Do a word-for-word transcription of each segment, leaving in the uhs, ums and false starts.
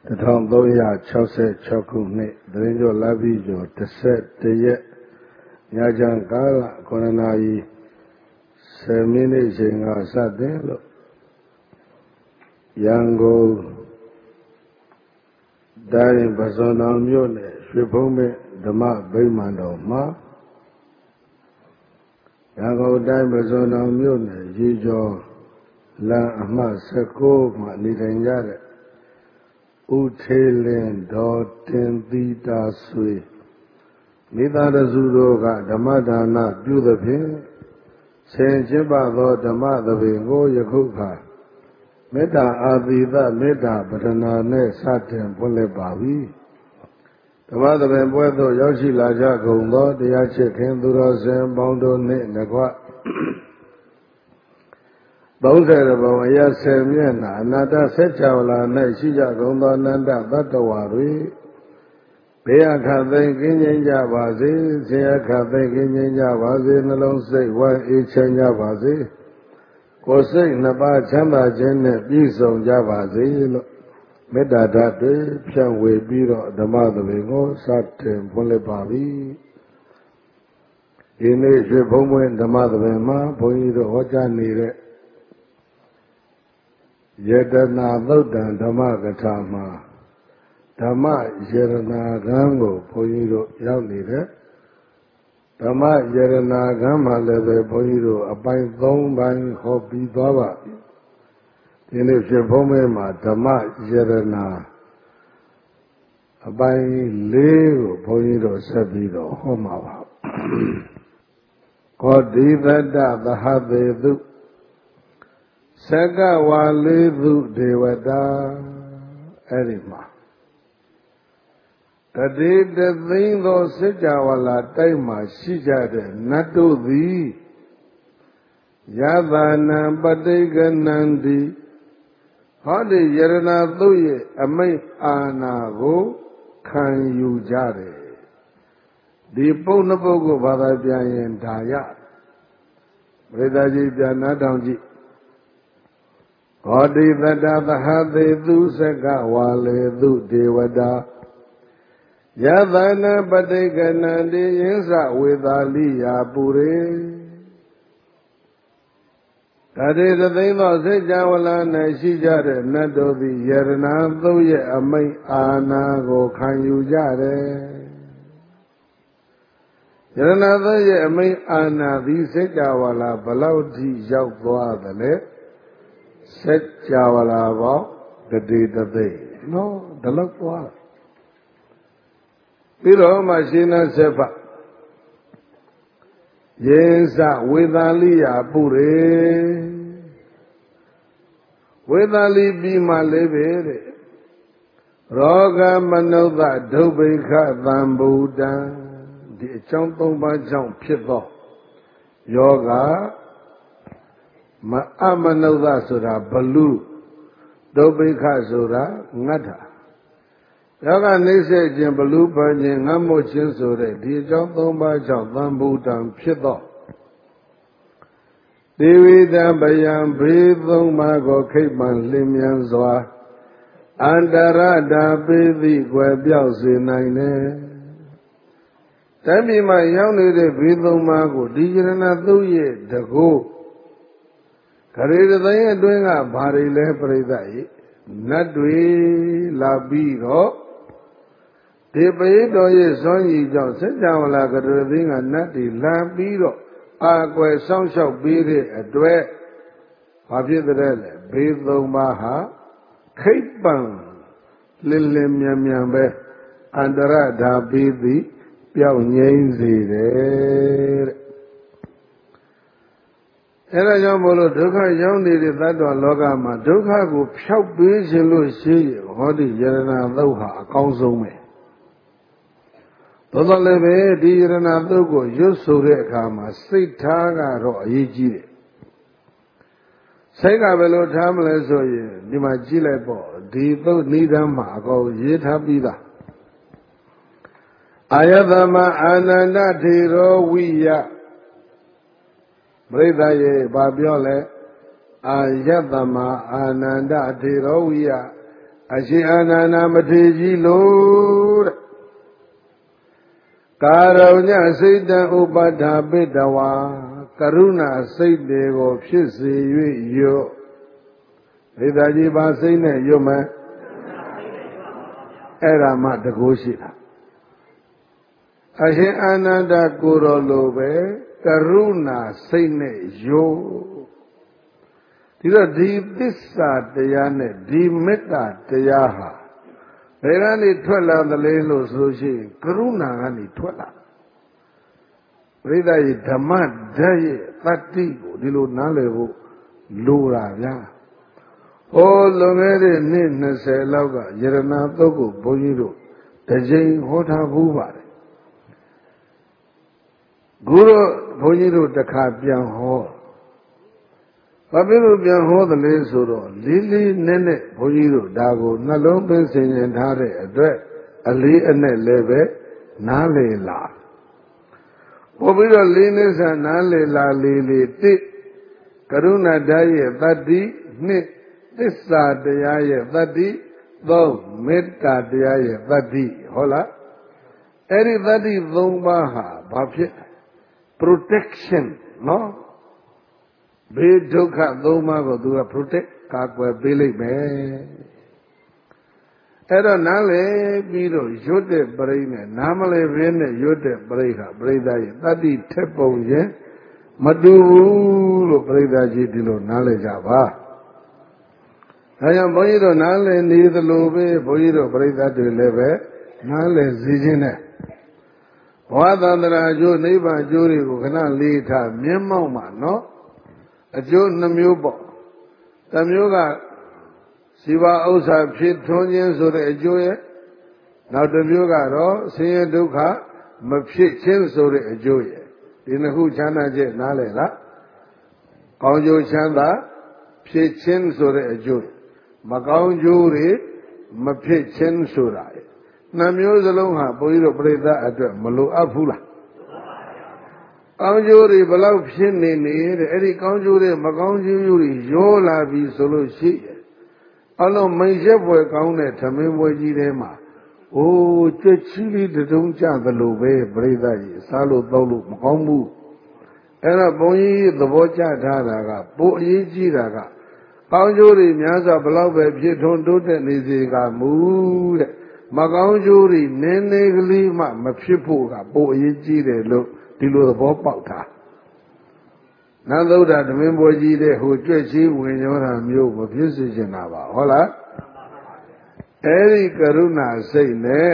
တစ်ထောင်သုံးရာခြောက်ဆယ်ခြောက်ခုနှစ်သရင်ကျော်လပြည့်ကျော်တစ်ဆက်တရက်ညချမ်းကာလခုနှစ်နာရီဆယ်မိနစ်ချိန်ကစတင်လို့ရန်ကုန်တိုင်းပဇွန်တော်မြို့နယ်ရွှေဘုံမဲ့ဓမ္မဗိမာန်တော်မှာရန်ကုန်တိုင်းပဇွန်တော်မြို့နယ်ရေကျော်လမ်းအမှတ်၁၉မှာနေထိုင်ကြတဲ့ဦးထေလင်းဒေါ်တင်သီတာဆွေမိသားစုတို့ကဓမ္မဒါနပြုသဖြင့်ဆင်ကျင့်ပါသောဓမ္မသဘင်ကိုယခုခါမေတ္တာအာသီသမေတ္တာပတနာနဲ့စတင်ဖွင့်လှစ်ပါပြီဓမ္မသဘင်ပွဲသို့ရောက်ရှိလာကြကုန်သောတရားချစ်ခင်သူတော်စင်ပေါင်းတို့နှင့်တကွသုံးဆယ်ဘုံအရာဆယ်မျက်နှာအနာတဆက်ချဝလာ၌ရှိကြကုန်သောအနန္တသတ္တဝါတွေဘေးအခတ်သိမ်းကင်းငြိမ်းကြပါစေဆင်းရဲခတ်သိမ်းကင်းငြိမ်းကြပါစေနှလုံးစိတ်ဝမ်းအေးချမ်းကြပါစေကိုယ်စိတ်နှစ်ပါးချမ်းသာခြင်းနဲ့ပြည့်စုံကြပါစေလို့မေတ္တာဓာတ်တွေဖြန့်ဝေပြီးတော့ဓမ္မသဘင်ကိုစတင်ဖွင့်လှစ်ပါပြီဒီနေ့ရွှေဘုံဘွင်ဓမ္မသဘင်မှာဘုန်းကြီးတို့ဟောကြားနေတဲ့ယတနာသုတ်တံဓမ္မကထာမှာဓမ္မယရနာကံကိုဘုန်းကြီးတို့ရောက်နေတယ်ဓမ္မယရနာကံမှာလည်းပဲဘုန်းကြီးတို့အပိုင်း၃ပိုင်းဟောပြီးသွားပါပြီဒီနေ့ဖြစ်ဘုံမဲမှာဓမ္မယရနာအပိုင်း၄ကိုဘုန်းကြီးတို့ဆက်ပြီးတော့ဟောမှာပါခောတိတတ္တသဟသေတုသက္ကဝါလေးသူဒေဝတာအဲ့ဒီမှာတတိတသိန်းသောစัจ java လာတိုက်မှာရှိကြတဲ့နတ်တို့သည်ယသနာပဋိကနန္တိဟောဒီယရဏသုတ်ရဲ့အမိတ်အာနာကိုခံယူကြတယ်ဒီပုဏ္ဏပုဂ္ဂိုလ်ဘာသာပြန်ရင်ဒါရပရိသတ်ကြီးပြန်နားထောင်ကြည့်ဟောတိတတ္တသဟသေသူစက္ကဝါလေသူဒေဝတာယသနာပဋိကနန္တိယင်းစဝေသာလိယာပုရေတတိတသိန်းသောစိတ်ကြဝလာ၌ရှိကြတဲ့နတ်တို့သည်ယရဏသုတ်ရဲ့အမိတ်အာနာကိုခံယူကြတယ်ယရဏသုတ်ရဲ့အမိတ်အာနာသည်စိတ်ကြဝလာဘလောက်ထိရောက်သွားသလဲစัจ java လာပေါင်းတတိတသိန်းနော်ဒီလောက်သွားပြီးတော့မှရှင်းနာဆက်ဖယေသဝေသာလိယပုရေဝေသာလိပြီးမှလေးပဲတဲ့ရောဂမနုဿဒုဗ္ဗိခသံဗုဒ္ဓံဒီအကြောင်း၃ပါးကြောင့်ဖြစ်သောယောဂမအမနုဿဆိုတာဘလူဒုဗ္ဗိခဆိုတာငတ်တာယောဂနှိမ့်ဆက်ခြင်းဘလူပန်းခြင်းငတ်မို့ခြင်းဆိုတဲ့ဒီအကြောင်း၃ပါးကြောင့်သံဗုဒ္ဓံဖြစ်သောဒေဝိတံဗယံဘေးသုံးပါးကိုခိတ်မှန်လင်းမြန်စွာအန္တရတာပေသိကွယ်ပြောက်စေနိုင်တယ်တမ်းပြည်မှာရောက်နေတဲ့ဘေးသုံးပါးကိုဒီယရဏသုတ်ရဲ့တကုခရေတသိန်းအတွင်းကဘာတွေလဲပြိဿကြီးနတ်တွေလာပြီးတော့ဒီပရိတော်ရဲ့စွမ်းရည်ကြောင့်စัจ java လာကရေသိန်းကနတ်တွေလာပြီးတော့အာကွယ်စောင့်ရှောက်ပေးတဲ့အတွက်ဘာဖြစ်တဲ့လဲဘေးသုံးပါးဟာခိတ်ပံလင်းလင်းမြန်မြန်ပဲအန္တရဓာပိသိပျောက်ငြိမ်းစေတယ်တဲ့အဲဒါကြောင့်မို့လို့ဒုက္ခရောက်နေတဲ့သတ္တဝါလောကမှာဒုက္ခကိုဖျောက်ပေးခြင်းလို့ရှိရင်ဟောဒီယရဏသုတ်ဟာအကောင်းဆုံးပဲသို့တော်လည်းပဲဒီယရဏသုတ်ကိုရွတ်ဆိုတဲ့အခါမှာစိတ်ထားကတော့အရေးကြီးတယ်စိတ်ကဘယ်လိုထားမလဲဆိုရင်ဒီမှာကြည့်လိုက်ပေါ့ဒီသုတ်နိဒံမှာအကောင်ရေးထားပြီးသားအာယသမအာနန္ဒထေရောဝိယပရိသတ်ရေဘာပြောလဲအာယသမအာနန္ဒထေရောဝိယအရှင်အာနန္ဒမထေရကြီးလို့တဲ့ကာရုညစိတ်တံဥပဋ္ဌာပိတဝါကရုဏာစိတ်တွေကိုဖြစ်စေ၍ရွတ်ဣဒာကြီးပါစိတ်နဲ့ရွတ်မယ်အဲ့ဒါမှတကူရှိတာအရှင်အာနန္ဒကိုယ်တော်လိုပဲကရုဏာစိတ်နဲ့ရွတ်ဒီတော့ဒီသစ္စာတရားနဲ့ဒီမေတ္တာတရားဟာဘယ်ကနေထွက်လာသလဲလို့ဆိုရှိရင်ကရုဏာကနေထွက်လာပရိသတ်ရဲ့ဓမ္မဓာတ်ရဲ့တတ္တိကိုဒီလိုနားလည်ဖို့လိုတာဗျာဟောလွန်ခဲ့တဲ့နှစ်နှစ်ဆယ်လောက်ကယရဏသုတ်ကိုဘုန်းကြီးတို့တစ်ကြိမ်ဟောထားဘူးပါတယ်ခုတော့ဘုန်းကြီးတို့တစ်ခါပြန်ဟောဘာဖြစ်လို့ပြန်ဟောသလဲဆိုတော့လေးလေးနက်နက်ဘုန်းကြီးတို့ဒါကိုနှလုံးသွင်းဆင်ခြင်ထားတဲ့အတွက်အလေးအနက်လည်းပဲနားလည်လာပို့ပြီးတော့လေးနည်းဆန်နားလည်လာလေးလေးတိကရုဏာဓာတ်ရဲ့တတ္တိနှစ်သစ္စာတရားရဲ့တတ္တိသုံးမေတ္တာတရားရဲ့တတ္တိဟုတ်လားအဲ့ဒီတတ္တိသုံးပါးဟာဘာဖြစ် protection နော်ဘေးဒုက္ခသုံးပါးကိုသူက protect ကာကွယ်ပေးလိုက်မယ်အဲ့တော့နားလေပြီးတော့ရွတ်တဲ့ပရိနဲ့နားမလဲဘဲနဲ့ရွတ်တဲ့ပရိဟာပရိသတ်ရဲ့တတ္တိထက်ပုံချင်းမတူဘူးလို့ပရိသတ်ကြီးဒီလိုနားလေကြပါဒါကြောင့်ဘုန်းကြီးတို့နားလည်နေသလိုပဲဘုန်းကြီးတို့ပရိသတ်တွေလည်းပဲနားလည်စေခြင်းနဲ့ဘဝသန္တရာအကျိုးနိဗ္ဗာန်အကျိုးတွေကိုခဏလေးထားမျက်မှောက်မှာနော်အကျိုးနှမျိုးပေါ့တစ်မျိုးကဇီဝဥစ္စာဖြစ်ထွန်းခြင်းဆိုတဲ့အကျိုးရဲ့နောက်တစ်မျိုးကတော့ဆင်းရဲဒုက္ခမဖြစ်ခြင်းဆိုတဲ့အကျိုးရဲ့ဒီနှစ်ခုချမ်းသာချက်နားလည်လားကောင်းကျိုးချမ်းသာဖြစ်ခြင်းဆိုတဲ့အကျိုးမကောင်းကျိုးတွေမဖြစ်ခြင်းဆိုတာနှမျိုးစလုံးဟာဘုန်းကြီးတို့ပြိဿအတွက်မလိုအပ်ဘူးလားကောင်းကျိုးတွေဘလောက်ဖြစ်နေနေတဲ့အဲ့ဒီကောင်းကျိုးတွေမကောင်းကျိုးတွေရောလာပြီဆိုလို့ရှိရင်အလုံးမိန်ရက်ပွဲကောင်းတဲ့သမင်းပွဲကြီးထဲမှာအိုးကြွက်ချီးလေးတုံးကြသလိုပဲပြိဿကြီးစားလို့တောက်လို့မကောင်းဘူးအဲ့တော့ဘုန်းကြီးသဘောကျထားတာကပိုအရေးကြီးတာကကောင်းကျိုးတွေများစွာဘလောက်ပဲဖြစ်ထွန်းတိုးတက်နေစေကမူတဲ့မကောင်းကျိုးတွေနည်းနည်းကလေးမှမဖြစ်ဖို့ကပိုအရေးကြီးတယ်လို့ဒီလိုသဘောပေါက်တာနတ်သုဒ္ဓဓမင်းပွဲကြီးတဲ့ဟိုကြွက်ချီးဝင်ရောတာမျိုးမဖြစ်စေချင်တာပါဟုတ်လားအဲ့ဒီကရုဏာစိတ်နဲ့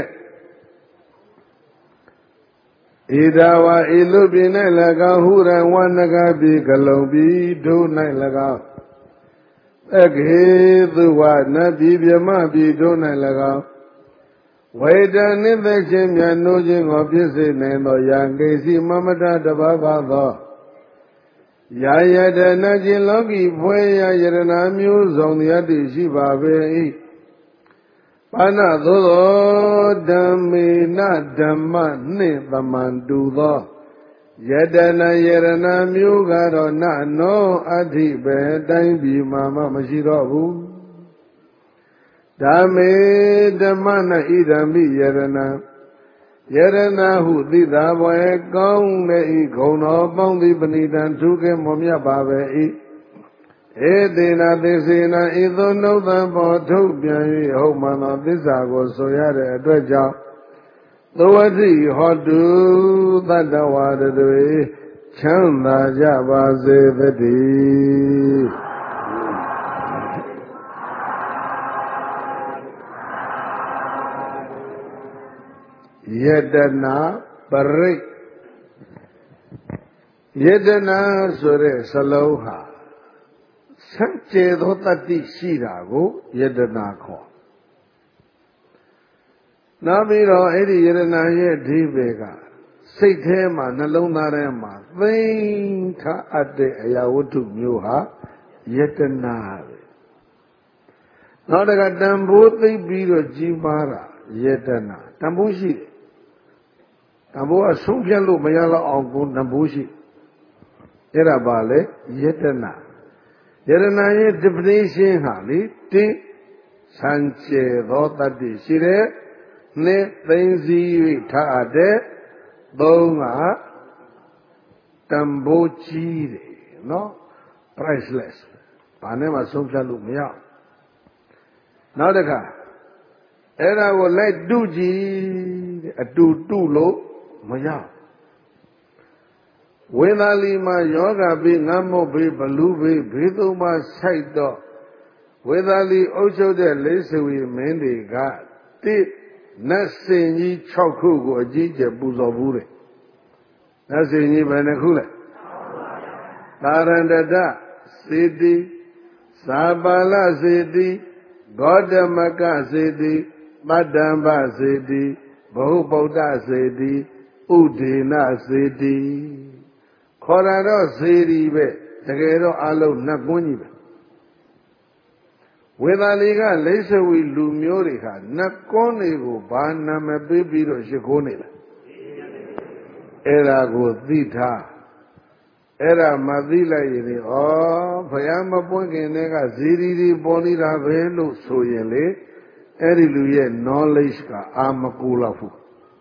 ဣဒဝါဤလူပြည်၌၎င်းဟုရဝနဂပိကလုံပြီးဒု၌၎င်းအခေသူဝနတ်ပြည်မြမပြည်ဒု၌၎င်းဝေဒနိသက်ခြင်းမြတ်နိုးခြင်းကိုပြည့်စုံနိုင်သောယံကိစီမမတတဘာဘာသောယာယတနာခြင်းလောကီဖွဲရယရဏမျိုးစုံတရားတည်ရှိပါပေ၏ပါဏသို့သောဓမ္မေနဓမ္မနှင့်သမန္တူသောယတနာယရဏမျိုးကတော့နနောအဋ္ဌိပဲတိုင်းပြည်မှာမှမရှိတော့ဘူးဓမ္မေဓမ္မနာဣဒံမိယရဏယရဏဟုသိတာဘွယ်ကောင်းတဲ့ဤဂုဏ်တော်ပေါင်းသည်ပဏိတံထူးကဲမွန်မြတ်ပါပဲ၏ဧတေနသစ္စေနဤသို့နှုတ်သံပေါ်ထုတ်ပြန်၍ဟုတ်မှန်သောသစ္စာကိုဆိုရတဲ့အတွက်ကြောင့်သဝတိဟောတုသတ္တဝါတွေချမ်းသာကြပါစေတည်းယတနာပရိတ်ယတနာဆိုတဲ့စလုံးဟာစံကျေသောတတ္တိရှိတာကိုယတနာခေါ်နောက်ပြီးတော့အဲ့ဒီယတနာရဲ့အဓိပ္ပာယ်ကစိတ်ထဲမှာနှလုံးသားထဲမှာသိမ့်ထားအပ်တဲ့အရာဝတ္ထုမျိုးဟာယတနာပဲနောက်တကတန်ဖိုးသိပြီးတော့ကြီးမားတာယတနာတန်ဖိုးရှိတယ်တန်ဖိုးအဆုံးဖြတ်လို့မရတော့အောင်ကိုတန်ဖိုးရှိအဲ့ဒါပါလေယတနာယတနာရဲ့ definition ဟာလေတင်းဆန်းကျဲသောတတ္တိရှိတဲ့နှစ်သိမ့်စည်း၍ထားတဲ့သုံးကတန်ဖိုးကြီးတယ်နော် priceless ဘာနဲ့မှဆုံးဖြတ်လို့မရနောက်တစ်ခါအဲ့ဒါကိုလိုက်တုကြည့်တဲ့အတူတုလို့မရဝေသာလီမှာယောဂဘေးငတ်မုတ်ဘေးဘလူဘေးဘေးသုံးပါးဆိုင်တော့ဝေသာလီအုပ်ချုပ်တဲ့လိစ္ဆဝီမင်းတွေကတိနတ်စင်ကြီး၆ခုကိုအကြီးကျယ်ပူဇော်ဘူးတယ်နတ်စင်ကြီးဘယ်နှခုလဲသာရဏတစေတိဇာပါလစေတိဂေါတမကစေတိပတ္တံဘစေတိဘဟုဗုဒ္ဓစေတိဥဒေနစေတိခေါ်တာတော့စေတီပဲတကယ်တော့အလုံးနတ်ကွန်းကြီးပဲဝေသာလီကလိစ္ဆဝီလူမျိုးတွေဟာနတ်ကွန်းတွေကိုဘာနာမည်ပေးပြီးတော့ရှိခိုးနေလဲအဲ့ဒါကိုသိထားအဲ့ဒါမသိလိုက်ရင်ဩဘုရားမပွင့်ခင်တည်းကဇီရီဒီပေါ်နေတာပဲလို့ဆိုရင်လေအဲ့ဒီလူရဲ့ knowledge ကအာမကူလောက်ဘူး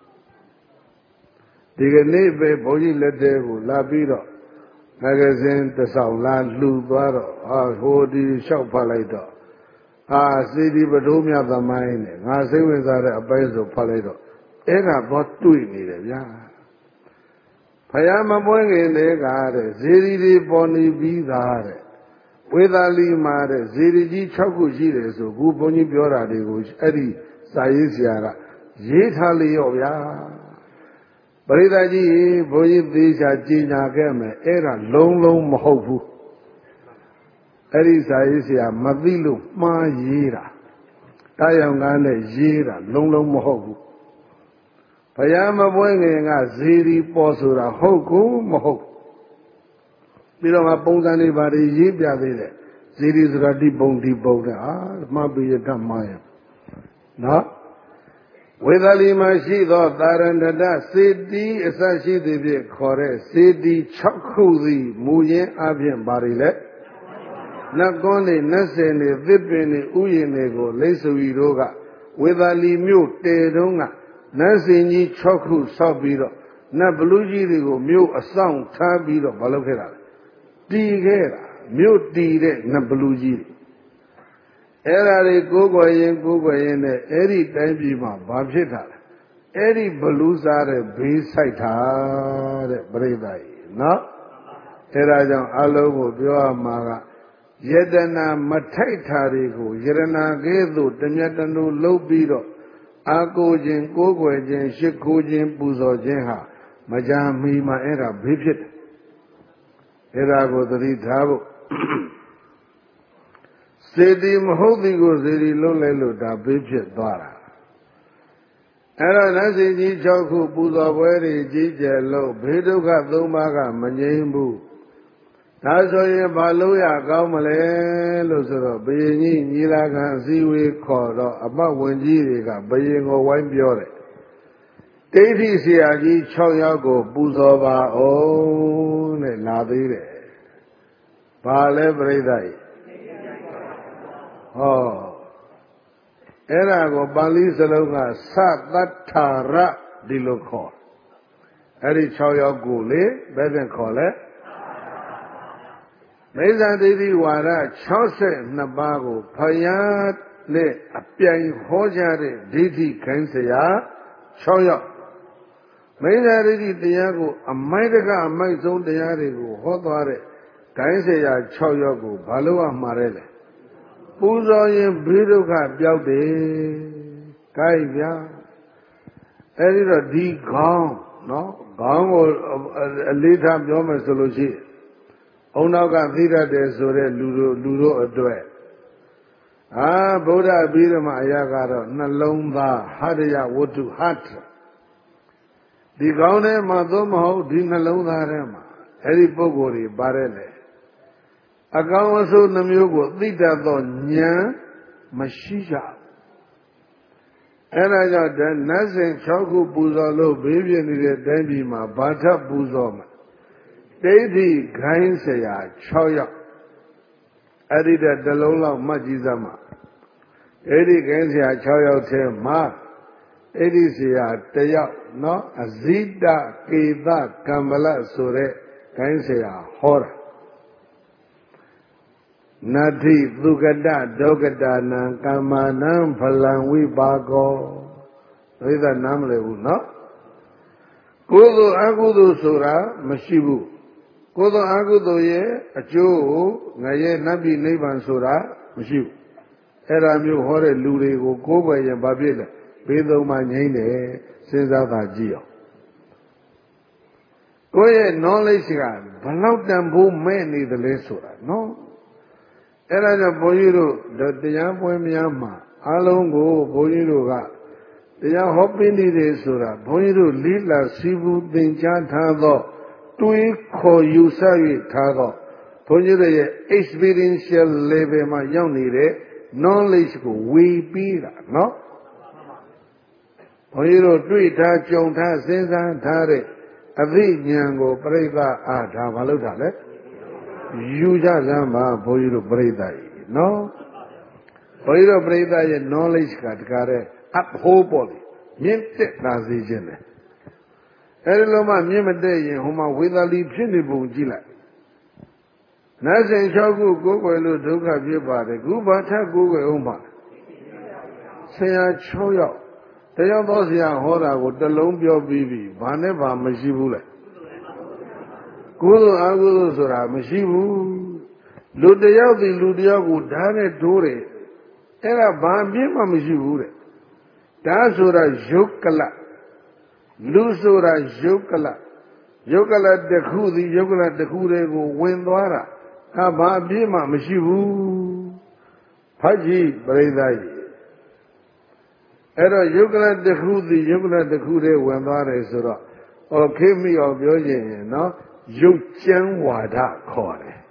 ဒီကနေ့ပဲဘုန်းကြီးလက်ထဲကိုလာပြီးတော့မဂ္ဂဇင်းတစ်ဆောင်လာလှူသွားတော့ဟာဟိုဒီလျှောက်ဖတ်လိုက်တော့အာစီဒီပဒိုးမြသမိုင်းနဲ့ငါစိတ်ဝင်စားတဲ့အပိုင်းဆိုဖတ်လိုက်တော့အဲ့ဒါတော့တွေ့နေတယ်ဗျာဘုရားမပွင့်ခင်တည်းကတဲ့ဇေဒီတွေပေါ်နေပြီးသားတဲ့ဝေသာလီမှာတဲ့ဇေဒီကြီး၆ခုရှိတယ်ဆိုခုဘုန်းကြီးပြောတာတွေကိုအဲ့ဒီစာရေးဆရာကရေးထားလေရောဗျာပရိသတ်ကြီးဘုန်းကြီးသေချာကြည်ညာခဲ့မယ်အဲ့ဒါလုံးလုံးမဟုတ်ဘူးအဲ့ဒီစာရေးဆရာမသိလို့မှားရေးတာတာယောင်ကားနဲ့ရေးတာလုံးလုံးမဟုတ်ဘူးဘုရားမပွင့်ခင်ကဇေဒီပေါ်ဆိုတာဟုတ်ကိုမဟုတ်ပြီးတော့မှပုံစံတွေဘာတွေရေးပြသေးတယ်ဇေဒီဆိုတာဒီပုံဒီပုံတဲ့အာမှတ်ပြီးရတတ်မှားရနော်ဝေသာလီမှာရှိသောသာရဏတစေတီအစရှိသည်ဖြင့်ခေါ်တဲ့စေတီ၆ခုသည်မူရင်းအပြင်ဘာတွေလဲနတ်ကွန်းတွေနတ်စင်တွေသစ်ပင်တွေဥယျာဉ်တွေကိုလိစ္ဆဝီတို့ကဝေသာလီမြို့တေတုံးကနတ်စင်ကြီး၆ခုဆောက်ပြီးတော့နတ်ဘလူးကြီးတွေကိုမြို့အဆောင်ထားပြီးတော့မလုပ်ခဲ့တာလေတီခဲ့တာမြို့တီတဲ့နတ်ဘလူးကြီးတွေအဲ့ဒါတွေကိုကိုယ်ရင်ကိုယ်ကိုယ်ရင်နဲ့အဲ့ဒီတိုင်းပြည်မှာဘာဖြစ်တာလဲအဲ့ဒီဘလူးစားတဲ့ဘေးဆိုင်တာတဲ့ပြိဿကြီးနော်အဲ့ဒါကြောင့်အလုံးကိုပြောရမှာကယတနာမထိုက်တာတွေကိုယရနာကဲ့သို့တမျက်တနုလှုပ်ပြီးတော့အာကိုခြင်းကိုးကွယ်ခြင်းရှ िख ိုးခြင်းပူဇော်ခြင်းဟာမကြာမီမှာအဲ့ဒါဘေးဖြစ်တယ်အဲ့ဒါကိုသတိထားဖို့စေတီမဟုတ်သည်ကိုစေတီလုံးလိုက်လို့ဒါဘေးဖြစ်သွားတာအဲ့တော့နတ်စင်ကြီး၆ခုပူဇော်ပွဲတွေကြီးကျယ်လို့ဘေးဒုက္ခသုံးပါးကမငြိမ်းဘူးဒါဆိုရင်ဘာလို့ရကောင်းမလဲလို့ဆိုတော့ဘယင်ကြီးညီလာခံအစည်းအဝေးခေါ်တော့အမတ်ဝင်ကြီးတွေကဘယင်ကိုဝိုင်းပြောတယ်ဒိဋ္ဌိဆရာကြီး၆ယောက်ကိုပူဇော်ပါအောင်တဲ့လာသေးတယ်ဘာလဲပြိဿကြီးဟောအဲ့ဒါကိုပါဠိစလုံးကသတ္တထာရဒီလိုခေါ်အဲ့ဒီ၆ယောက်ကိုလေဘယ်နဲ့ခေါ်လဲမိစ္ဆာဒိဋ္ဌိဝါဒ၆၂ပါးကိုဖယားနဲ့အပြိုင်ဟောကြတဲ့ဒိဋ္ဌိခိုင်းဆရာ၆ယောက်မိစ္ဆာဒိဋ္ဌိတရားကိုအမိုက်တကအမိုက်ဆုံးတရားတွေကိုဟောသွားတဲ့ခိုင်းဆရာ၆ယောက်ကိုဘာလို့အမှားရဲလဲပူဇော်ရင်ဘေးဒုက္ခပျောက်တယ်။ကိုက်ဗျာ။အဲဒီတော့ဒီခေါင်းနော်ခေါင်းကိုအလေးထားပြောမယ်ဆိုလို့ရှိရင်အုံနောက်ကသိတတ်တယ်ဆိုတဲ့လူတို့လူတို့အတွက်အာဗုဒ္ဓပြီးဓမ္မအရာကတော့နှလုံးသားဟတယဝတ္ထုဟတ်ဒီခေါင်းထဲမှာသို့မဟုတ်ဒီနှလုံးသားထဲမှာအဲ့ဒီပုဂ္ဂိုလ်တွေပါတယ်လေအကောင်အဆိုးနှမျိုးကိုသိတတ်သောဉာဏ်မရှိကြအဲ့ဒါကြောင့်နတ်စင်၆ခုပူဇော်လို့ဘေးပြင်းနေတဲ့တိုင်းပြည်မှာဘာထပ်ပူဇော်မှာဒိဋ္ဌိခိုင်းဆရာ၆ယောက်အဲ့ဒီတည်းတစ်လုံးလောက်မှတ်ကြည့်စမ်းပါအဲ့ဒီကိုင်းဆရာ၆ယောက်ထဲမှာအဲ့ဒီဆရာတယောက်နော်အဇိတကေသကမ္မလဆိုတဲ့ကိုင်းဆရာဟောတာနတ္ထိသုကတဒုက္ကတာနံကမ္မာနံဖလံဝိပါကောဒိဋ္ဌနားမလည်ဘူးနော်ကုသိုလ်အကုသိုလ်ဆိုတာမရှိဘူးကုသိုလ်အကုသိုလ်ရဲ့အကျိုးကိုငရဲနတ်ပြည်နိဗ္ဗာန်ဆိုတာမရှိဘူးအဲ့ဒါမျိုးဟောတဲ့လူတွေကိုကိုးကွယ်ရင်ဘာဖြစ်လဲဘေးသုံးပါငြိမ့်တယ်စဉ်းစားသာကြည့်အောင်ကိုယ့်ရဲ့ knowledge ကဘလောက်တန်ဖိုးမဲ့နေသလဲဆိုတာနော်အဲ့ဒါကြောင့်ဘုန်းကြီးတို့တရားပွဲများမှာအားလုံးကိုဘုန်းကြီးတို့ကတရားဟောပင်းနေတယ်ဆိုတာဘုန်းကြီးတို့လေးလာစီဘူးသင်ကြားထားသောတွေးခေါ်ယူဆ၍ထားသောဘုန်းကြီးတို့ရဲ့ experiential level မှာရောက်နေတဲ့ knowledge ကိုဝေပြီးတာနော်ဘုန်းကြီးတို့တွေ့ထားကြုံထားစဉ်းစားထားတဲ့အသိဉာဏ်ကိုပြိဿအားဒါမလုပ်တာလေယူကြစမ်းပါဘုန်းကြီးတို့ပြိဿကြီးနော်ဘုန်းကြီးတို့ပြိဿရဲ့ knowledge ကတကားတဲ့အဖို့ပေါ်လေမြင့်တက်လာစေခြင်းလေအဲဒီလိုမှမြင့်မတက်ရင်ဟိုမှာဝေသာလီဖြစ်နေပုံကြည့်လိုက်နတ်စဉ်၆ခုကိုယ်ွယ်လို့ဒုက္ခဖြစ်ပါတယ်ခုဘာထကိုယ်ွယ်အောင်ပါဆရာ၆ယောက်တယောက်သောဆရာဟောတာကိုတစ်လုံးပြောပြီးပြီဘာနဲ့ဘာမရှိဘူးလေကုသိုလ်အကုသိုလ်ဆိုတာမရှိဘူးလူတယောက်ဒီလူတယောက်ကိုဓာတ်နဲ့ထိုးတယ်အဲ့ဒါဘာအပြစ်မှမရှိဘူးတဲ့ဓာတ်ဆိုတာယုတ်ကလလူဆိုတာယုတ်ကလယုတ်ကလတစ်ခုသည်ယုတ်ကလတစ်ခုတည်းကိုဝင်သွားတာဟာဘာအပြစ်မှမရှိဘူးဖတ်ကြည့်ပရိသတ်ကြီးအဲ့တော့ယုတ်ကလတစ်ခုသည်ယုတ်ကလတစ်ခုတည်းဝင်သွားတယ်ဆိုတော့ဟောခေမိအောင်ပြောရင်နော်ယုတ်ကျမ်းဝါဒခေါ်တယ်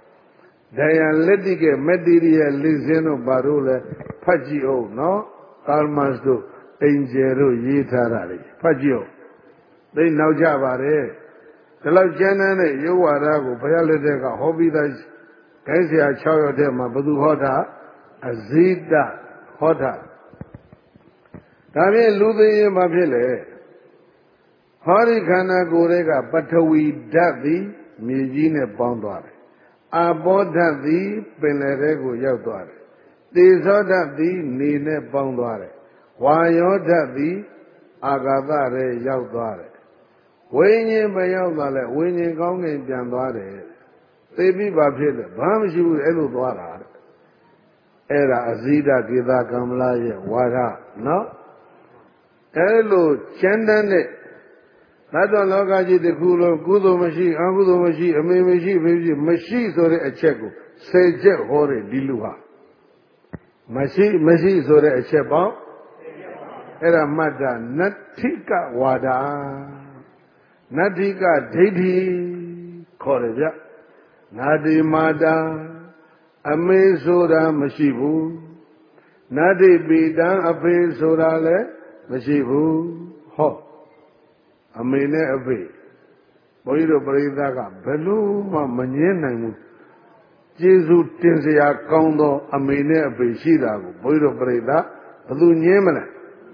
dialectic materialism တို့ဘာလို့လဲဖတ်ကြည့်အောင်နော်ကာလ်မတ်စ်တို့အင်ဂျယ်တို့ရေးထားတာလေဖတ်ကြည့်အောင်သိနောက်ကြပါတယ်ဒီလောက်ကျမ်းတဲ့ယုတ်ဝါဒကိုဘုရားလက်ထက်ကဟောပြီးသားခိုင်းဆရာ၆ယောက်တည်းမှာဘသူဟောတာအဇိတဟောတာဒါဖြင့်လူသိရင်ဘာဖြစ်လဲဟောဒီခန္ဓာကိုယ်တွေကပထဝီဓာတ်သည်မြေကြီးနဲ့ပေါင်းသွားတယ်အာဘောဓာတ်သည်ပင်လယ်ထဲကိုရောက်သွားတယ်သေဇောဓာတ်သည်နေနဲ့ပေါင်းသွားတယ်ဝါယောဓာတ်သည်အာကာသထဲရောက်သွားတယ်ဝိညာဉ်မရောက်သွားလဲဝိညာဉ်ကောင်းကင်ပြန်သွားတယ်သိပြီဘာဖြစ်လဲဘာမှမရှိဘူးအဲ့လိုသွားတာအဲ့ဒါအဇိဒကေသကမ္မလာရဲ့ဝါဒနော်အဲ့လိုကျမ်းတမ်းတဲ့သတ္တလောကကြီးတစ်ခုလုံးကုသိုလ်မရှိအကုသိုလ်မရှိအမေမရှိဖေးမရှိမရှိဆိုတဲ့အချက်ကိုဆယ်ချက်ဟောတယ်ဒီလူဟာမရှိမရှိဆိုတဲ့အချက်ပေါင်းအဲ့ဒါမှတ်တာနတ္ထိကဝါဒနတ္ထိကဒိဋ္ဌိခေါ်တယ်ဗျနာတိမာတာအမေဆိုတာမရှိဘူးနတ္တိပိတံအဖေဆိုတာလည်းမရှိဘူးဟောအမေနဲ့အဖေဘုန်းကြီးတို့ပရိသတ်ကဘယ်လို့မှမငြင်းနိုင်ဘူးကျေးဇူးတင်စရာကောင်းသောအမေနဲ့အဖေရှိတာကိုဘုန်းကြီးတို့ပရိသတ်ဘယ်သူငြင်းမလဲ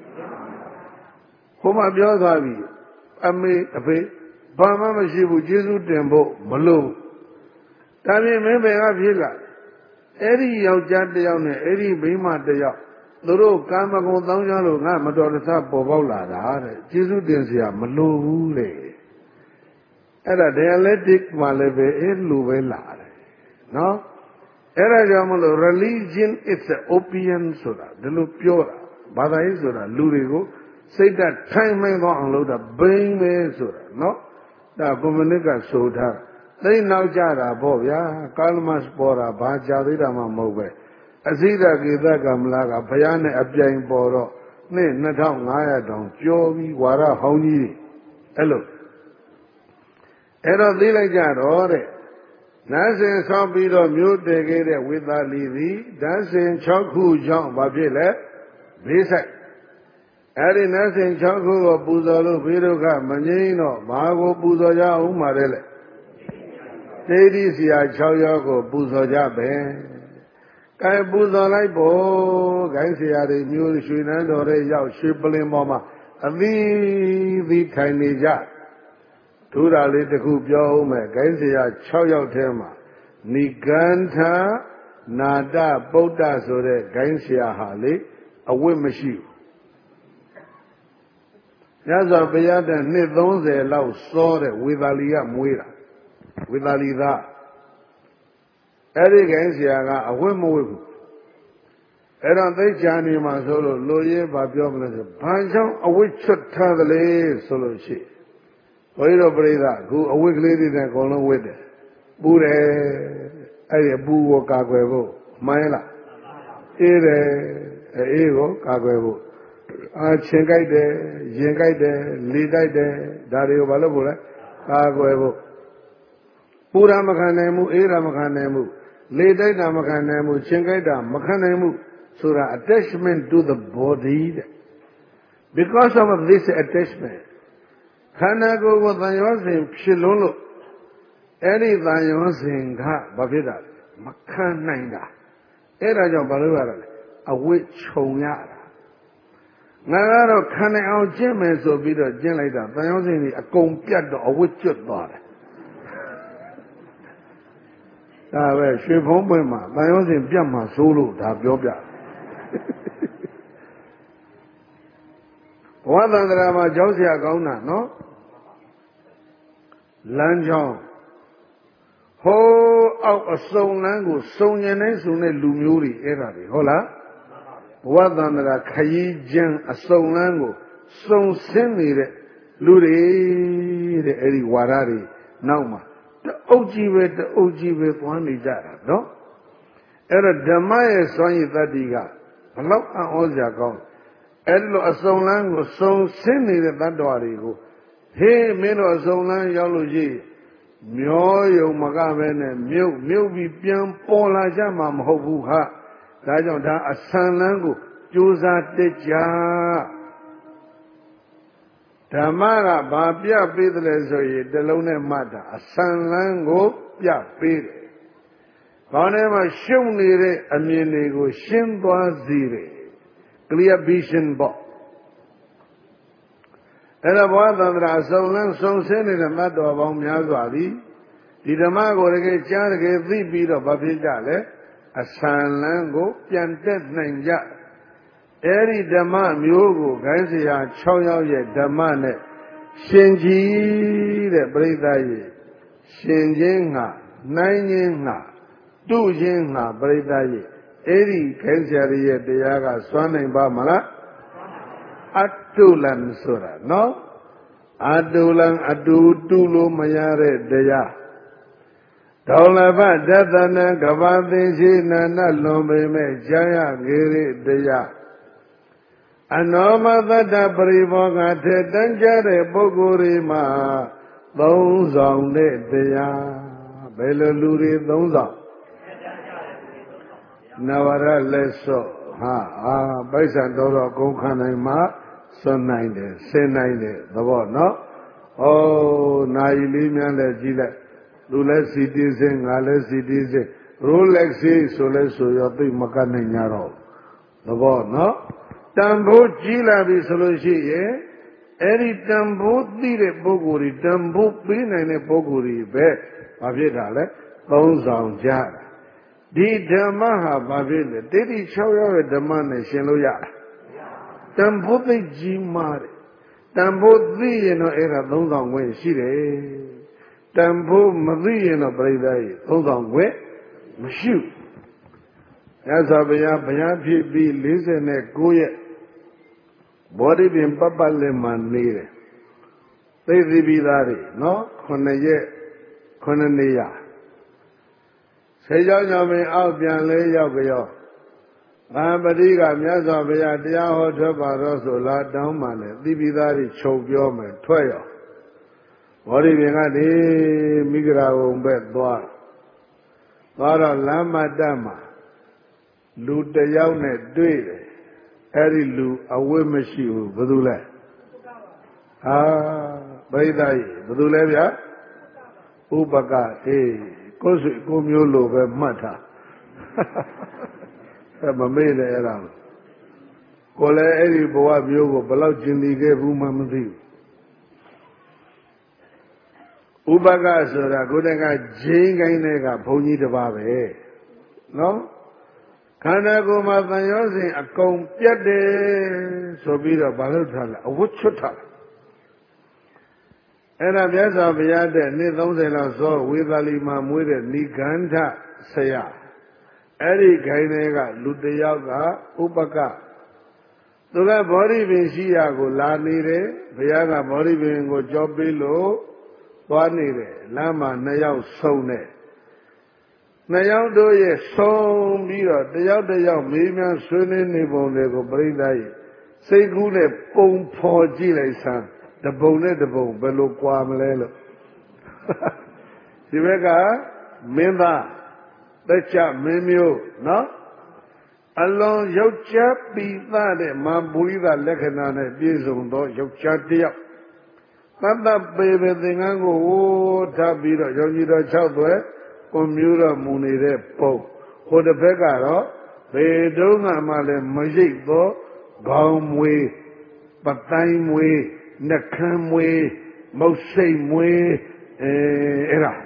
ဟိုမှာပြောသွားပြီအမေအဖေဘာမှမရှိဘူးကျေးဇူးတင်ဖို့မလို့ဒါဖြင့်မင်းဘယ်ကဖြစ်လာအဲ့ဒီယောက်ျားတစ်ယောက်နဲ့အဲ့ဒီမိန်းမတစ်ယောက်သူတို့ကာမဂုဏ်တောင်းကြလို့ငါမတော်တဆပေါ်ပေါက်လာတာတဲ့ကျေးဇူးတင်စရာမလိုဘူးလေအဲ့ဒါ dialectic မှာလည်းပဲအဲ့လိုပဲလာတယ်နော်အဲ့ဒါကြောင့်မလို့ religion is an opium ဆိုတာဒီလိုပြောတာဘာသာရေးဆိုတာလူတွေကိုစိတ်ဓာတ်ထိုင်မှန်သွားအောင်လုပ်တာဘိန်းပဲဆိုတာနော်ဒါကွန်မြူနစ်ကဆိုထားသိနောက်ကြတာပေါ့ဗျာကာလမတ်ပေါ်တာဘာကြာသေးတာမှမဟုတ်ပဲအဇိဒကေသကမ္မလာကဘုရားနဲ့အပြိုင်ပေါ်တော့နှစ်နှစ်ထောင်ငါးရာတောင်ကျော်ပြီးဝါရဟောင်းကြီးအဲ့လိုအဲ့တော့သိလိုက်ကြတော့တဲ့နတ်စဉ်ဆောင်းပြီးတော့မျိုးတည်ခဲ့တဲ့ဝေသာလီသည်ဓာတ်စဉ်၆ခုကြောင့်ဘာဖြစ်လဲဘေးဆိုင်အဲ့ဒီနတ်စဉ်၆ခုကိုပူဇော်လို့ဘေးဒုက္ခမငြိမ်းတော့ဘာကိုပူဇော်ကြအောင်မှာလဲတေဒီဆရာ၆ယောက်ကိုပူဇော်ကြပဲကဲပူဇော်လိုက်ဖို့ဂိုင်းဆရာတွေမျိုးရွှေနန်းတော်ရဲ့ရောက်ရွှေပလင်ပေါ်မှာအသီးသီးထိုင်နေကြထူတာလေးတစ်ခုပြောဦးမယ်ဂိုင်းဆရာ၆ယောက်ထဲမှာနိဂန္ဓနာတပုဒ္ဒဆိုတဲ့ဂိုင်းဆရာဟာလေအဝတ်မရှိဘူးညဇောဘုရားတဲ့နှစ်သုံးဆယ်လောက်စောတဲ့ဝေသာလီကမွေးတာဝေသာလီသားအဲ့ဒီဂိုင်းဆရာကအဝတ်မဝတ်ဘူးအဲ့တော့သိချာနေမှာဆိုလို့လူရဲဘာပြောမလဲဆိုဘာကြောင့်အဝတ်ချွတ်ထားသလဲဆိုလို့ရှိဘုန်းကြီးတို့ပြိဿအခုအဝတ်ကလေးတွေနဲ့အကုန်လုံးဝတ်တယ်ပူတယ်အဲ့ဒီပူကိုကာကွယ်ဖို့မှန်လားအေးတယ်အေးကိုကာကွယ်ဖို့အာချင်ကြိုက်တယ်ရင်ကြိုက်တယ်လေတိုက်တယ်ဒါတွေကိုဘာလို့ဖို့လဲကာကွယ်ဖို့ပူတာမခံနိုင်မှုအေးတာမခံနိုင်မှုလေတိုက်တာမခံနိုင်မှုချင်ကြိုက်တာမခံနိုင်မှုဆိုတာ attachment to the body တဲ့ because of this attachment ခန္ဓာကိုယ်ကိုသံယောဇဉ်ဖြစ်လွန်းလို့အဲ့ဒီသံယောဇဉ်ကဘာဖြစ်တာမခံနိုင်တာအဲ့ဒါကြောင့်ဘာလို့ရတာလဲအဝိခြုံရတာငါကတော့ခံနိုင်အောင်ကျင့်မယ်ဆိုပြီးတော့ကျင့်လိုက်တာသံယောဇဉ်ကြီးအကုန်ပြတ်တော့အဝိကျွတ်သွားတယ်ဒါပဲရွှေဖုံးပွင့်မှာသံယောဇဉ်ပြတ်မှာစိုးလို့ဒါပြောပြဘဝသန္တရာမှာကြောက်เสียကောင်းတာနော်လမ်းကြောင်းဟိုးအောက်အစုံလမ်းကိုစုံញင်နေစုံတဲ့လူမျိုးတွေအဲ့ဒါတွေဟုတ်လားဘဝသန္တရာခရီးကျန်းအစုံလမ်းကိုစုံဆင်းနေတဲ့လူတွေတဲ့အဲ့ဒီဝါဒတွေနောက်မှာတအုပ်ကြီးပဲတအုပ်ကြီးပဲသွားနေကြတာနော်အဲ့တော့ဓမ္မရဲ့စွမ်းရည်တတ္တိကဘလောက်အံ့ဩစရာကောင်းအဲ့လိုအစုံလန်းကိုစုံဆင်းနေတဲ့တ attva တွေကိုဟေးမင်းတို့အစုံလန်းရောက်လို့ရှိမျောယုံမကပဲနဲ့မြုပ်မြုပ်ပြီးပြန်ပေါ်လာကြမှာမဟုတ်ဘူးဟာဒါကြောင့်ဒါအဆန်လန်းကိုကြိုးစားတက်ကြဓမ္မကဘာပြပေးတယ်လဲဆိုရင်တလုံးနဲ့မှတ်တာအဆန်လန်းကိုပြပေးတယ်ခေါင်းထဲမှာရှုပ်နေတဲ့အမြင်တွေကိုရှင်းသွားစေတယ်clear vision ပေါ့အဲ့ဒါဘဝသန္တရာအစုံလန်းစုံဆင်းနေတဲ့မတ်တော်ပေါင်းများစွာသည်ဒီဓမ္မကိုတကယ်ကြားတကယ်သိပြီးတော့ဘာဖြစ်ကြလဲအဆန်လန်းကိုပြန်တက်နိုင်ကြအဲ့ဒီဓမ္မမျိုးကိုဂိုင်းဆရာ၆ယောက်ရဲ့ဓမ္မနဲ့ရှင်ကြီးတဲ့ပြိဿရဲ့ရှင်ချင်းငါနိုင်ချင်းငါတုချင်းငါပြိဿရဲ့အဲ့ဒီခိုင်းဆရာရဲ့တရားကစွမ်းနိုင်ပါမလားအတုလံဆိုတာနော်အတုလံအတူတူလို့မရတဲ့တရားဒေါလဘဒသနကဘာသိရှိနာနလွန်ပေမဲ့ကြာရခေရိတရားအနောမသတ္တပရိဘောဂထေတန်းကြတဲ့ပုဂ္ဂိုလ်တွေမှာသုံးဆောင်တဲ့တရားဘယ်လိုလူတွေသုံးဆောင်နဝရလက်စော့ဟာအာပိုက်ဆံတော်တော်ကုန်ခံနိုင်မှစွန့်နိုင်တယ်ဆင်းနိုင်တယ်သဘောနော်ဩနိုင်လေးများလည်းကြည့်လိုက်သူလည်းစီတီးစင်းငါလည်းစီတီးစင်း Rolex ဆိုလဲဆိုရောသိမကနိုင်ကြတော့သဘောနော်တန်ဖိုးကြီးလာပြီဆိုလို့ရှိရင်အဲ့ဒီတန်ဖိုးသိတဲ့ပုဂ္ဂိုလ်တွေတန်ဖိုးပေးနိုင်တဲ့ပုဂ္ဂိုလ်တွေပဲဘာဖြစ်တာလဲသုံးဆောင်ကြတာဒီဓမ္မဟာဘာဖြစ်လဲတိတိ၆ရောက်ရဲ့ဓမ္မနဲ့ရှင်လို့ရတာတန်ဖိုးသိကြီးမားတယ်တန်ဖိုးသိရင်တော့အဲ့ဒါသုံးဆောင်ခွင့်ရှိတယ်တန်ဖိုးမသိရင်တော့ပြိဿကြီးသုံးဆောင်ခွင့်မရှိဘူးရသော်ဘုရားဘုရားဖြစ်ပြီး၄၉ရက်ဘောဓိပင်ပပလက်မှနေတယ်သိသိပြီးသားတွေနော်ခုနှစ်ရက်ခုနှစ်နေရဆေးကြောင့်ကြောင့်ပင်အောက်ပြန်လဲရောက်ကြောဗာပတိကမြတ်စွာဘုရားတရားဟောထွက်ပါတော့ဆိုလာတောင်းမှလည်းသိပြီးသားတွေချုပ်ပြောမယ်ထွက်ရောဘောဓိပင်ကနေမိဂရာဝုံဘက်သွားသွားတော့လမ်းမတက်မှာလူတယောက်နဲ့တွေ့တယ်အဲ့ဒီလူအဝတ်မရှိဘူးဘယ်သူလဲအာပရိသတ်ကြီးဘယ်သူလဲဗျာဥပကအေးကိုယ်စုကိုမျိုးလိုပဲမှတ်ထားအဲမမေ့နဲ့အဲ့ဒါကိုလည်းအဲ့ဒီဘဝမျိုးကိုဘယ်လောက်ကျင်တည်ခဲ့ဘူးမှမသိဘူးဥပကဆိုတာကိုယ်တကဂျင်းကိုင်းတဲ့ကဘုန်းကြီးတစ်ပါးပဲနော်ခန္ဓာကိုယ်မှာတန်ရောစဉ်အကုန်ပြတ်တယ်ဆိုပြီးတော့ဘာလို့ထားလဲအဝတ်ချွတ်ထားအဲ့ဒါမြတ်စွာဘုရားတဲ့နှစ်သုံးဆယ်လောက်ဇောဝေသာလီမှာမွေးတဲ့နိဂန္ဓဆရာအဲ့ဒီခိုင်းတွေကလူတစ်ယောက်ကဥပကသူကဗောဓိပင်ရှိရာကိုလာနေတယ်ဘုရားကဗောဓိပင်ကိုကြောပေးလို့သွားနေတယ်လမ်းမှာနှစ်ယောက်ဆုံးတယ်နှစ်ယောက်တို့ရဲ့ဆုံးပြီးတော့တယောက်တယောက်မေးမြန်းဆွေးနွေးနေပုံတွေကိုပြိဿရဲ့စိတ်ကူးနဲ့ပုံဖော်ကြည့်လိုက်စမ်းတပုံနဲ့တပုံဘယ်လိုကွာမလဲလို့ဒီဘက်ကမင်းသားတက်ချမင်းမျိုးနော်အလွန်ယောက်ျားပိသတဲ့မဟာပုရိသလက္ခဏာနဲ့ပြည့်စုံသောယောက်ျားတစ်ယောက်သတ္တပေပေသင်္ကန်းကိုဝိုးထားပြီးတော့ယောဂီတော်၆သွဲကွန်မြူတော်မူနေတဲ့ပုံဟိုတစ်ဖက်ကတော့ဘေတုံးကမှလည်းမရိပ်သောခေါင်းမွေးပတိုင်းမွေးနှကန်းမွေးမုတ်စိတ်မွေးအဲအဲ့ဒါ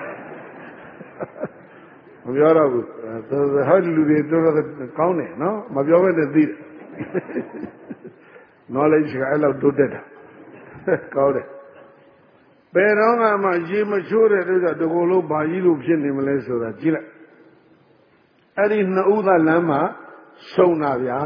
မပြောတော့ဘူးဟောဒီလူတွေတော်တော်ကောင်းတယ်နော်မပြောဘဲနဲ့သိတယ် knowledge ကအဲ့လောက်တိုးတက်တာကောင်းတယ်ဘယ်တော့မှရေမချိုးတဲ့တို့ဆိုတကူလုံးဘာကြီးလို့ဖြစ်နေမလဲဆိုတာကြည့်လိုက်အဲ့ဒီနှစ်ဦးသားလမ်းမှာဆုံတာဗျာ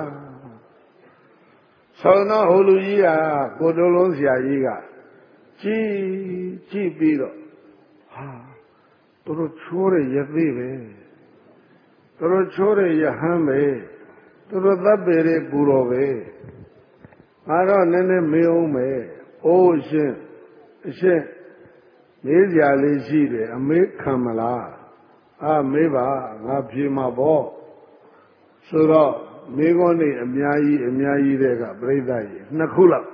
ဆုံတော့ဟိုလူကြီးကကိုတုံးလုံးဆရာကြီးကကြည်ကြည့်ပြီးတော့ဟာတို့ချိုးတဲ့ရသေးပဲတို့ချိုးတဲ့ရဟန်းပဲတို့သတ်ပေတဲ့ပူတော်ပဲငါတော့နည်းနည်းမေးအောင်မယ်အိုးအရှင်အရှင်မေးကြလေးရှိတယ်အမေးခံမလားအာမေးပါငါဖြေမှာပေါ့ဆိုတော့မိဂောနေအများကြီးအများကြီးတဲ့ကပြိဿကြီးနှစ်ခုလောက်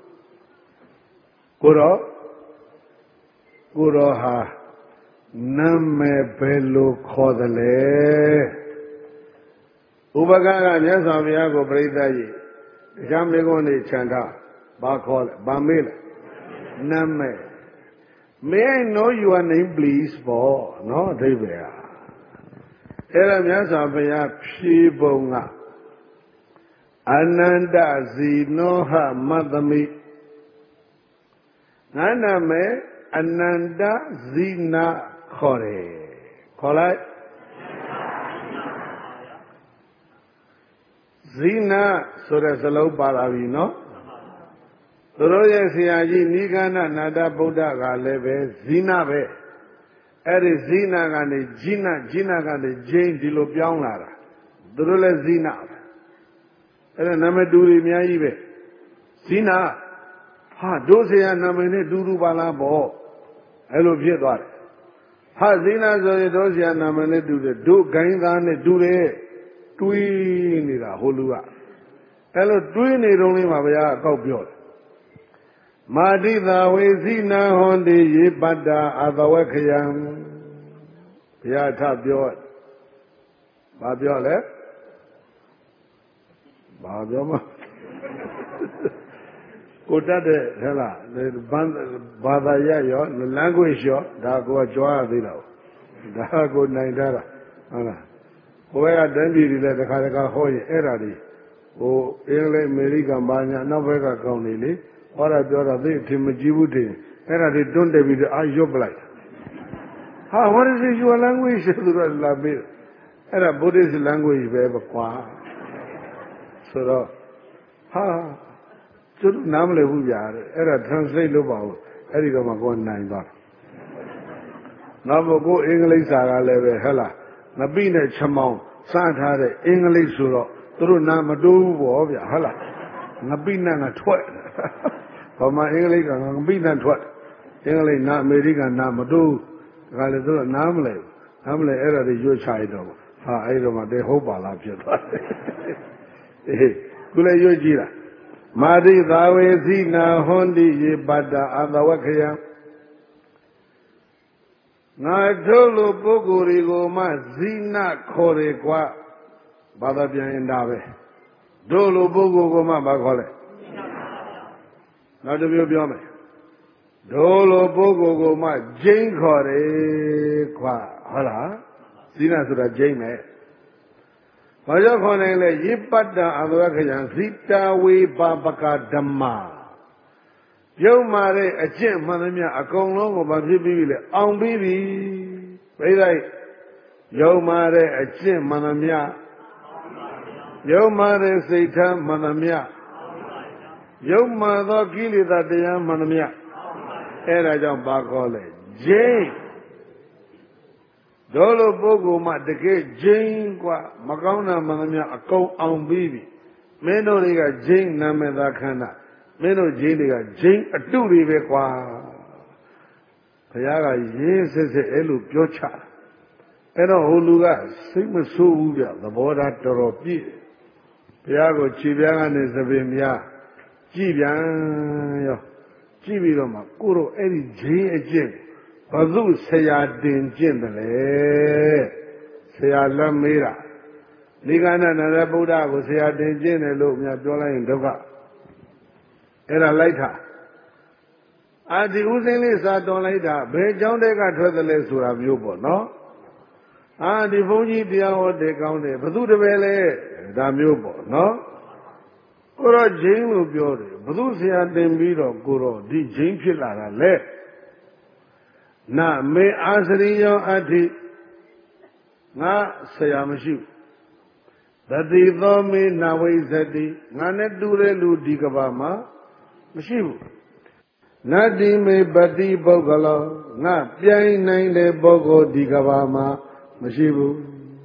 ကိုတော့ကိုတော့ဟာနာမည်ဘယ်လိုခေါ်သလဲဥပကကမြတ်စွာဘုရားကိုပြိဿကြီးတရားမိဂောနေခြံထားဘာခေါ်လဲဘာမေးလဲနာမည် May I know your name please ပေါ့နော်အဓိပ္ပာယ်ဟာအဲ့ဒါမြတ်စွာဘုရားဖြေပုံကအနန္တဇီနောဟမတ္တမိငါနာမည်အနန္တဇီနာခေါ်တယ်ခေါ်လိုက်ဇီနာဆိုတဲ့စလုံးပါလာပြီနော်သူတို့ရဲ့ဆရာကြီးနိဂန္ဓနာတဗုဒ္ဓကလည်းပဲဇီနာပဲအဲ့ဒီဇီနာကနေဂျိနာဂျိနာကနေဂျိန်းဒီလိုပြောင်းလာတာသူတို့လည်းဇီနာပဲအဲ့ဒါနာမည်တူတွေအများကြီးပဲဇီနာဟာတို့ဆရာနာမည်နဲ့တူတူပါလားပေါ့အဲ့လိုဖြစ်သွားတယ်ဟာဇီနာဆိုရင်တို့ဆရာနာမည်နဲ့တူတယ်တို့ဂိုင်းသားနဲ့တူတယ်တွေးနေတာဟိုလူကအဲ့လိုတွေးနေတုန်းလေးမှာဘုရားအကောက်ပြောတယ်မာတိသာဝေဇိနာဟွန်တိယေပတ္တာအသဝခယံဘုရားထပြောဘာပြောလဲဘာပြောမှာကိုတတ်တဲ့ဟဲ့လားဘာသာရရော language ရောဒါကိုကြွားရသေးတာဒါကိုနိုင်တာဟုတ်လားဟိုဘက်ကတန်းပြည်တွေလည်းတစ်ခါတစ်ခါဟောရင်အဲ့ဒါတွေဟိုအင်္ဂလိပ်အမေရိကန်ဘာညာနောက်ဘက်ကကောင်းနေလေဟောတာပြောတာသိအထင်မကြီးဘူးတင်အဲ့ဒါတွေတွန်းတယ်ပြီးတော့အာရွတ်ပလိုက်ဟာ what is your language ဆိုတော့လာပြီးအဲ့ဒါ Buddhist language ပဲကွာဆိုတော့ဟာသူနားမလည်ဘူးဗျာအဲ့ဒါ translate လုပ်ပါဦးအဲ့ဒီတော့မှကိုယ်နိုင်သွားတယ်နောက်ဘကိုအင်္ဂလိပ်စာကလည်းပဲဟဲ့လားငပိနဲ့ချမောင်းစထားတဲ့အင်္ဂလိပ်ဆိုတော့သူတို့နားမတိုးဘူးပေါ့ဗျာဟုတ်လားငပိနဲ့ငါထွက်ဘာမှအင်္ဂလိပ်ကငပိနဲ့ထွက်အင်္ဂလိပ်နားအမေရိကန်နားမတိုးဒါကလည်းသူတို့နားမလဲနားမလဲအဲ့ဒါတွေရွတ်ချရတော့ဟာအဲ့တော့မှတဲဟုတ်ပါလားဖြစ်သွားတယ်အေးခုလည်းရွတ်ကြည့်တာမာတိသာဝေဇိနာဟွန်တိယေပတ္တာအသဝခယံငါတို့လိုပုဂ္ဂိုလ်တွေကိုမှဇိနာခေါ်တယ်ကွာဘာသာပြန်ရင်ဒါပဲတို့လိုပုဂ္ဂိုလ်ကမှဘာခေါ်လဲနောက်တစ်မျိုးပြောမယ်တို့လိုပုဂ္ဂိုလ်ကမှဂျိန်းခေါ်တယ်ခွာဟုတ်လားဇိနာဆိုတာဂျိန်းပဲဘာကြောင့်ခေါ်နိုင်လဲယိပတ္တအဘဝခယံသီတာဝေပါပကဓမ္မပြုံးမာတဲ့အကျင့်မှန်သမျှအကုန်လုံးကိုဘာဖြစ်ပြီးပြီလဲအောင်ပြီးပြီပြိလိုက်ယုံမာတဲ့အကျင့်မှန်သမျှယုံမာတဲ့စိတ်ထားမှန်သမျှယုံမာသောကိလေသာတရားမှန်သမျှအဲ့ဒါကြောင့်ဘာခေါ်လဲဂျိန်းတို့လိုပုဂ္ဂိုလ်မှတကယ်ဂျိန်းกว่าမကောင်းတာမှန်သမျှအကုန်အောင်ပြီးပြီမင်းတို့တွေကဂျိန်းနာမည်သာခန္ဓာမင်းတို့ဂျိန်းတွေကဂျိန်းအတုတွေပဲကွာဘုရားကရေးစစ်စစ်အဲ့လိုပြောချအဲ့တော့ဟိုလူကစိတ်မဆိုးဘူးဗျသဘောထားတော်တော်ပြည့်ဘုရားကိုခြေပြားကနေသပင်များကြည်ပြန်ရောကြည့်ပြီးတော့မှကိုတို့အဲ့ဒီဂျိန်းအကျင့်ဘုသူဆရာတင်ကျင့်တယ်လေဆရာလက်မေးတာနိဂန္ဓနရဗုဒ္ဓကိုဆရာတင်ကျင့်တယ်လို့များပြောလိုက်ရင်ဒုက္ခအဲ့ဒါလိုက်တာအာဒီဥစဉ်လေးစာတော်လိုက်တာဘယ်ကြောင်းတဲကထွက်တယ်လဲဆိုတာမျိုးပေါ့နော်အာဒီဘုန်းကြီးတရားဟောတယ်ကောင်းတယ်ဘုသူတပည့်လဲဒါမျိုးပေါ့နော်ကိုတော့ဂျိန်းလို့ပြောတယ်ဘုသူဆရာတင်ပြီးတော့ကိုတော့ဒီဂျိန်းဖြစ်လာတာလေနာမေအာစရိယောအဋ္ဌိငါဆရာမရှိဘူးတတိသောမေနဝိဇ္ဇတိငါနဲ့တူတဲ့လူဒီကဘာမှာမရှိဘူးနတ္တိမေပတိပုဂ္ဂလောငါပြိုင်နိုင်တဲ့ပုဂ္ဂိုလ်ဒီကဘာမှာမရှိဘူး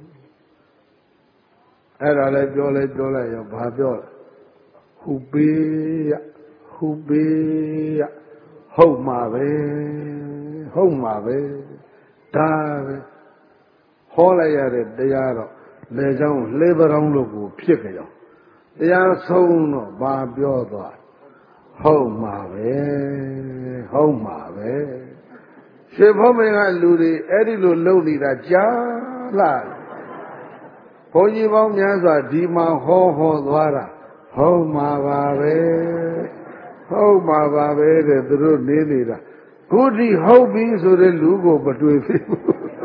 အဲ့ဒါလည်းပြောလဲပြောလိုက်ရောဘာပြောလဲဟုပေယဟုပေယဟုတ်မှာပဲဟုတ်မှာပဲဒါပဲဟောလိုက်ရတဲ့တရားတော့လေချောင်းလှေပရောင်းလို့ကိုဖြစ်ကြရောတရားဆုံးတော့ဘာပြောသွားဟုတ်မှာပဲဟုတ်မှာပဲရှေးဘုံမင်းကလူတွေအဲ့ဒီလိုလုပ်နေတာကြားလားဘုန်းကြီးပေါင်းများစွာဒီမှာဟောဟောသွားတာဟုတ်မှာပါပဲဟုတ်မှာပါပဲတဲ့သူတို့နေနေတာခုထိဟုတ်ပြီဆိုတဲ့လူကိုမတွေ့သေးဘူး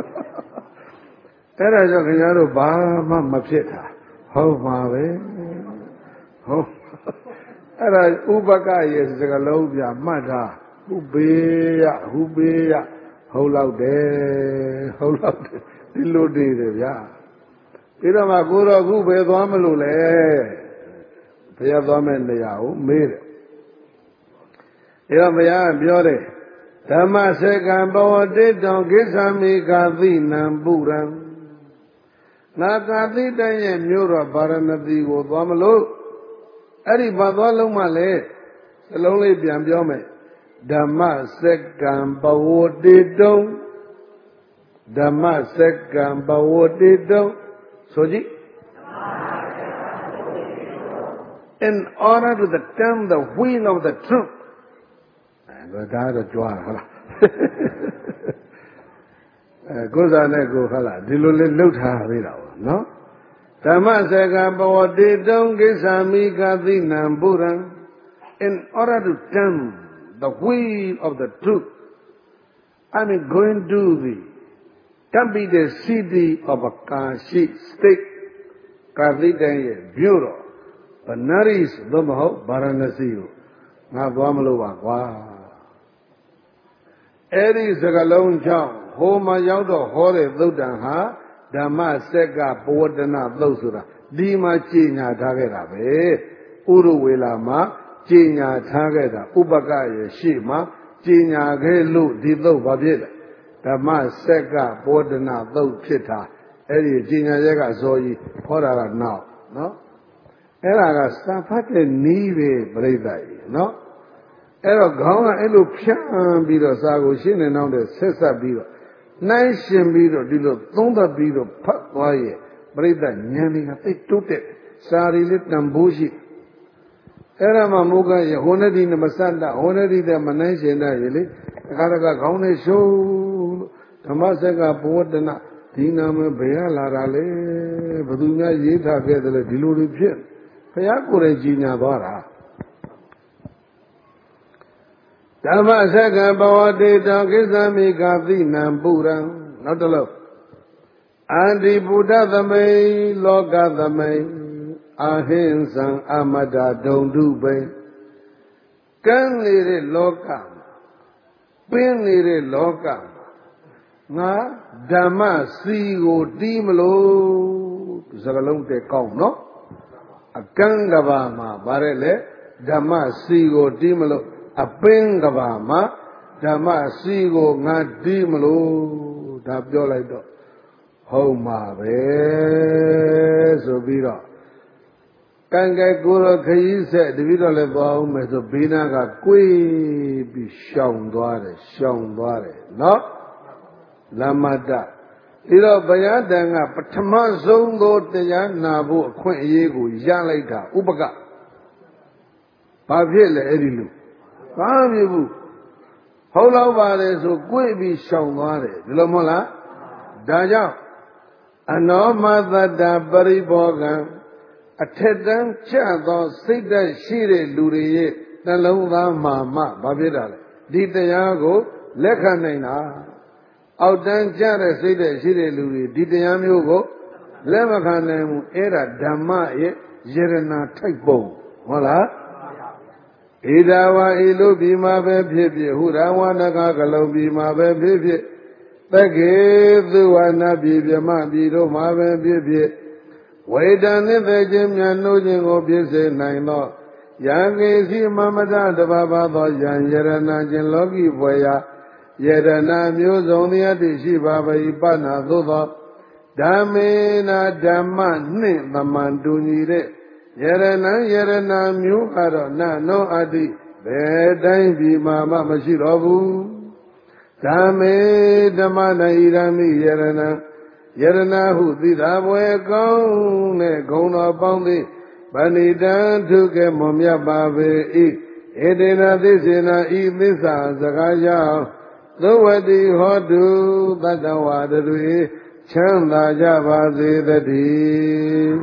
အဲ့ဒါကြောင့်ခင်ဗျားတို့ဘာမှမဖြစ်တာဟုတ်ပါပဲဟုတ်အဲ့ဒါဥပကရဲ့စကားလုံးပြမှတ်တာဥပေယဥပေယဟုတ်လောက်တယ်ဟုတ်လောက်တယ်ဒီလိုတည်တယ်ဗျာပြီးတော့မှကိုတော်ခုပဲသွားမလို့လေဘုရားသွားမဲ့နေရာကိုမေးတယ်အဲ့တော့ဘုရားပြောတယ်ဓမ္မစေကံဘဝတိတောကိစ္ဆာမိကာသိနံပုရံနာကာသိတရဲ့မြို့တော်ဗာရဏသီကိုသွားမလို့အဲ့ဒီဘာသွားလုံးမှလဲစလုံးလေးပြန်ပြောမယ်ဓမ္မစက္ကံဘဝတိတုံဓမ္မစက္ကံဘဝတိတုံဆိုကြည့် in order to the turn the wheel of the truth ဒါတော့ကြွားဟုတ်လားအဲကိုယ်စားနဲ့ကိုဟုတ်လားဒီလိုလေးလှုပ်ထားသေးတာပေါ့နော်ဓမ္မစကဘဝတိတုံကိစ္ဆာမိကသိနံပုရံ in order to turn the wheel of the truth I mean going to the capital city of a Kashi state ကာသိတရဲ့မြို့တော်ဗနာရိစ်သို့မဟုတ်ဗာရာဏစီကိုငါသွားမလို့ပါကွာအဲ့ဒီစကလုံးကြောင့်ဟိုမှာရောက်တော့ဟောတဲ့သုတ်တံဟာဓမ္မစက်ကပဝတ္တနာသုတ်ဆိုတာဒီမှာကြည်ညာထားခဲ့တာပဲဥရဝေလာမှာကြည်ညာထားခဲ့တာဥပကရဲ့ရှေ့မှာကြည်ညာခဲ့လို့ဒီသုတ်ဘာဖြစ်လဲဓမ္မစက်ကပဝတ္တနာသုတ်ဖြစ်တာအဲ့ဒီကြည်ညာရက်ကဇော်ကြီးဟောတာကနောက်နော်အဲ့ဒါကစာဖတ်တဲ့နီးပဲပြိဿကြီးနော်အဲ့တော့ခေါင်းကအဲ့လိုဖြန့်ပြီးတော့စာကိုရှင်းနေတော့တဲ့ဆက်ဆက်ပြီးတော့နှိုင်းရှင်ပြီးတော့ဒီလိုသုံးသပ်ပြီးတော့ဖတ်သွားရဲ့ပြိဿဉာဏ်တွေကသိတိုးတက်စာရီလေးတန်ဖိုးရှိအဲ့ဒါမှမဟုတ်ကရဟောနေဒီနမစတ္တဟောနေဒီတဲ့မနှိုင်းရှင်တဲ့ရေလေတခါတခါခေါင်းနဲ့ရှုံးလို့ဓမ္မစက်ကဘဝတ္တနာဒီနာမဘယ်ရလာတာလဲဘယ်သူများရေးထားခဲ့တယ်လဲဒီလိုတွေဖြစ်ဘုရားကိုယ်တိုင်ကြီးညာသွားတာဓမ္မစက္ကဘဝတေတောကိစ္စမိကာသိနံပုရံနောက်တစ်လုံးအန္တိဗုဒ္ဓသမိန်လောကသမိန်အာဟိံသံအမတ္တဒုံတုပိကန်းနေတဲ့လောကမှာပင်းနေတဲ့လောကမှာငါဓမ္မစီကိုတီးမလို့စကလုံးတဲ့ကောင်းနော်အကန်းကဘာမှာဗါတဲ့လေဓမ္မစီကိုတီးမလို့အပင်းကဘာမှာဓမ္မစီကိုငါတီးမလို့ဒါပြောလိုက်တော့ဟုတ်မှာပဲဆိုပြီးတော့ကံကဲကိုရခရီးဆက်တပည့်တော်လည်းသွားအောင်မယ်ဆိုဘေးနာကကိုယ်ပြီးရှောင်သွားတယ်ရှောင်သွားတယ်နော်လမတဒီတော့ဘုရားတန်ကပထမဆုံးသောတရားနာဖို့အခွင့်အရေးကိုရလိုက်တာဥပကဘာဖြစ်လဲအဲ့ဒီလူဘာဖြစ်ဘူးဟုတ်တော့ပါတယ်ဆိုကိုယ်ပြီးရှောင်သွားတယ်ဒီလိုမဟုတ်လားဒါကြောင့်အနောမသတ္တပရိဘောဂံအထက်တန်းကျသောစိတ်ဓာတ်ရှိတဲ့လူတွေရဲ့နှလုံးသားမှာမှဘာဖြစ်တာလဲဒီတရားကိုလက်ခံနိုင်တာအောက်တန်းကျတဲ့စိတ်ဓာတ်ရှိတဲ့လူတွေဒီတရားမျိုးကိုလက်မခံနိုင်ဘူးအဲ့ဒါဓမ္မရဲ့ယရနာထိုက်ပုံဟုတ်လားဣဒဝါဤလူပြီမှာပဲဖြစ်ဖြစ်ဟုရဝနကကလုံးပြီမှာပဲဖြစ်ဖြစ်တက္ကေသူဝနာပြီမြမပြီတို့မှာပဲဖြစ်ဖြစ်ဝေဒနိသေခြင်းမြတ်နှုတ်ခြင်းကိုပြည့်စုံနိုင်သောယံကေစီမမတတဘာဘာသောယံယရဏခြင်းလောကီဘွယ်ရာယရဏမျိုးစုံတရားတည်ရှိပါ၏ပဏသို့သောဓမ္မေနာဓမ္မနှင့်သမန်တူညီတဲ့ယရဏယရဏမျိုးကတော့နနောအတ္တိဘယ်တိုင်းပြည်မှာမှမရှိတော့ဘူးဓမ္မေဓမ္မနာဣရမိယရဏယရဏဟုသိတာဘွယ်ကောင်းတဲ့ဂုဏ်တော်ပေါင်းသည်ဗဏိတံထုကေမွန်မြတ်ပါပေ၏ဧတေနသိစေနာဤသစ္စာစကားကြောင့်သုဝတိဟောတုတတ္တဝါတွေချမ်းသာကြပါစေတည်း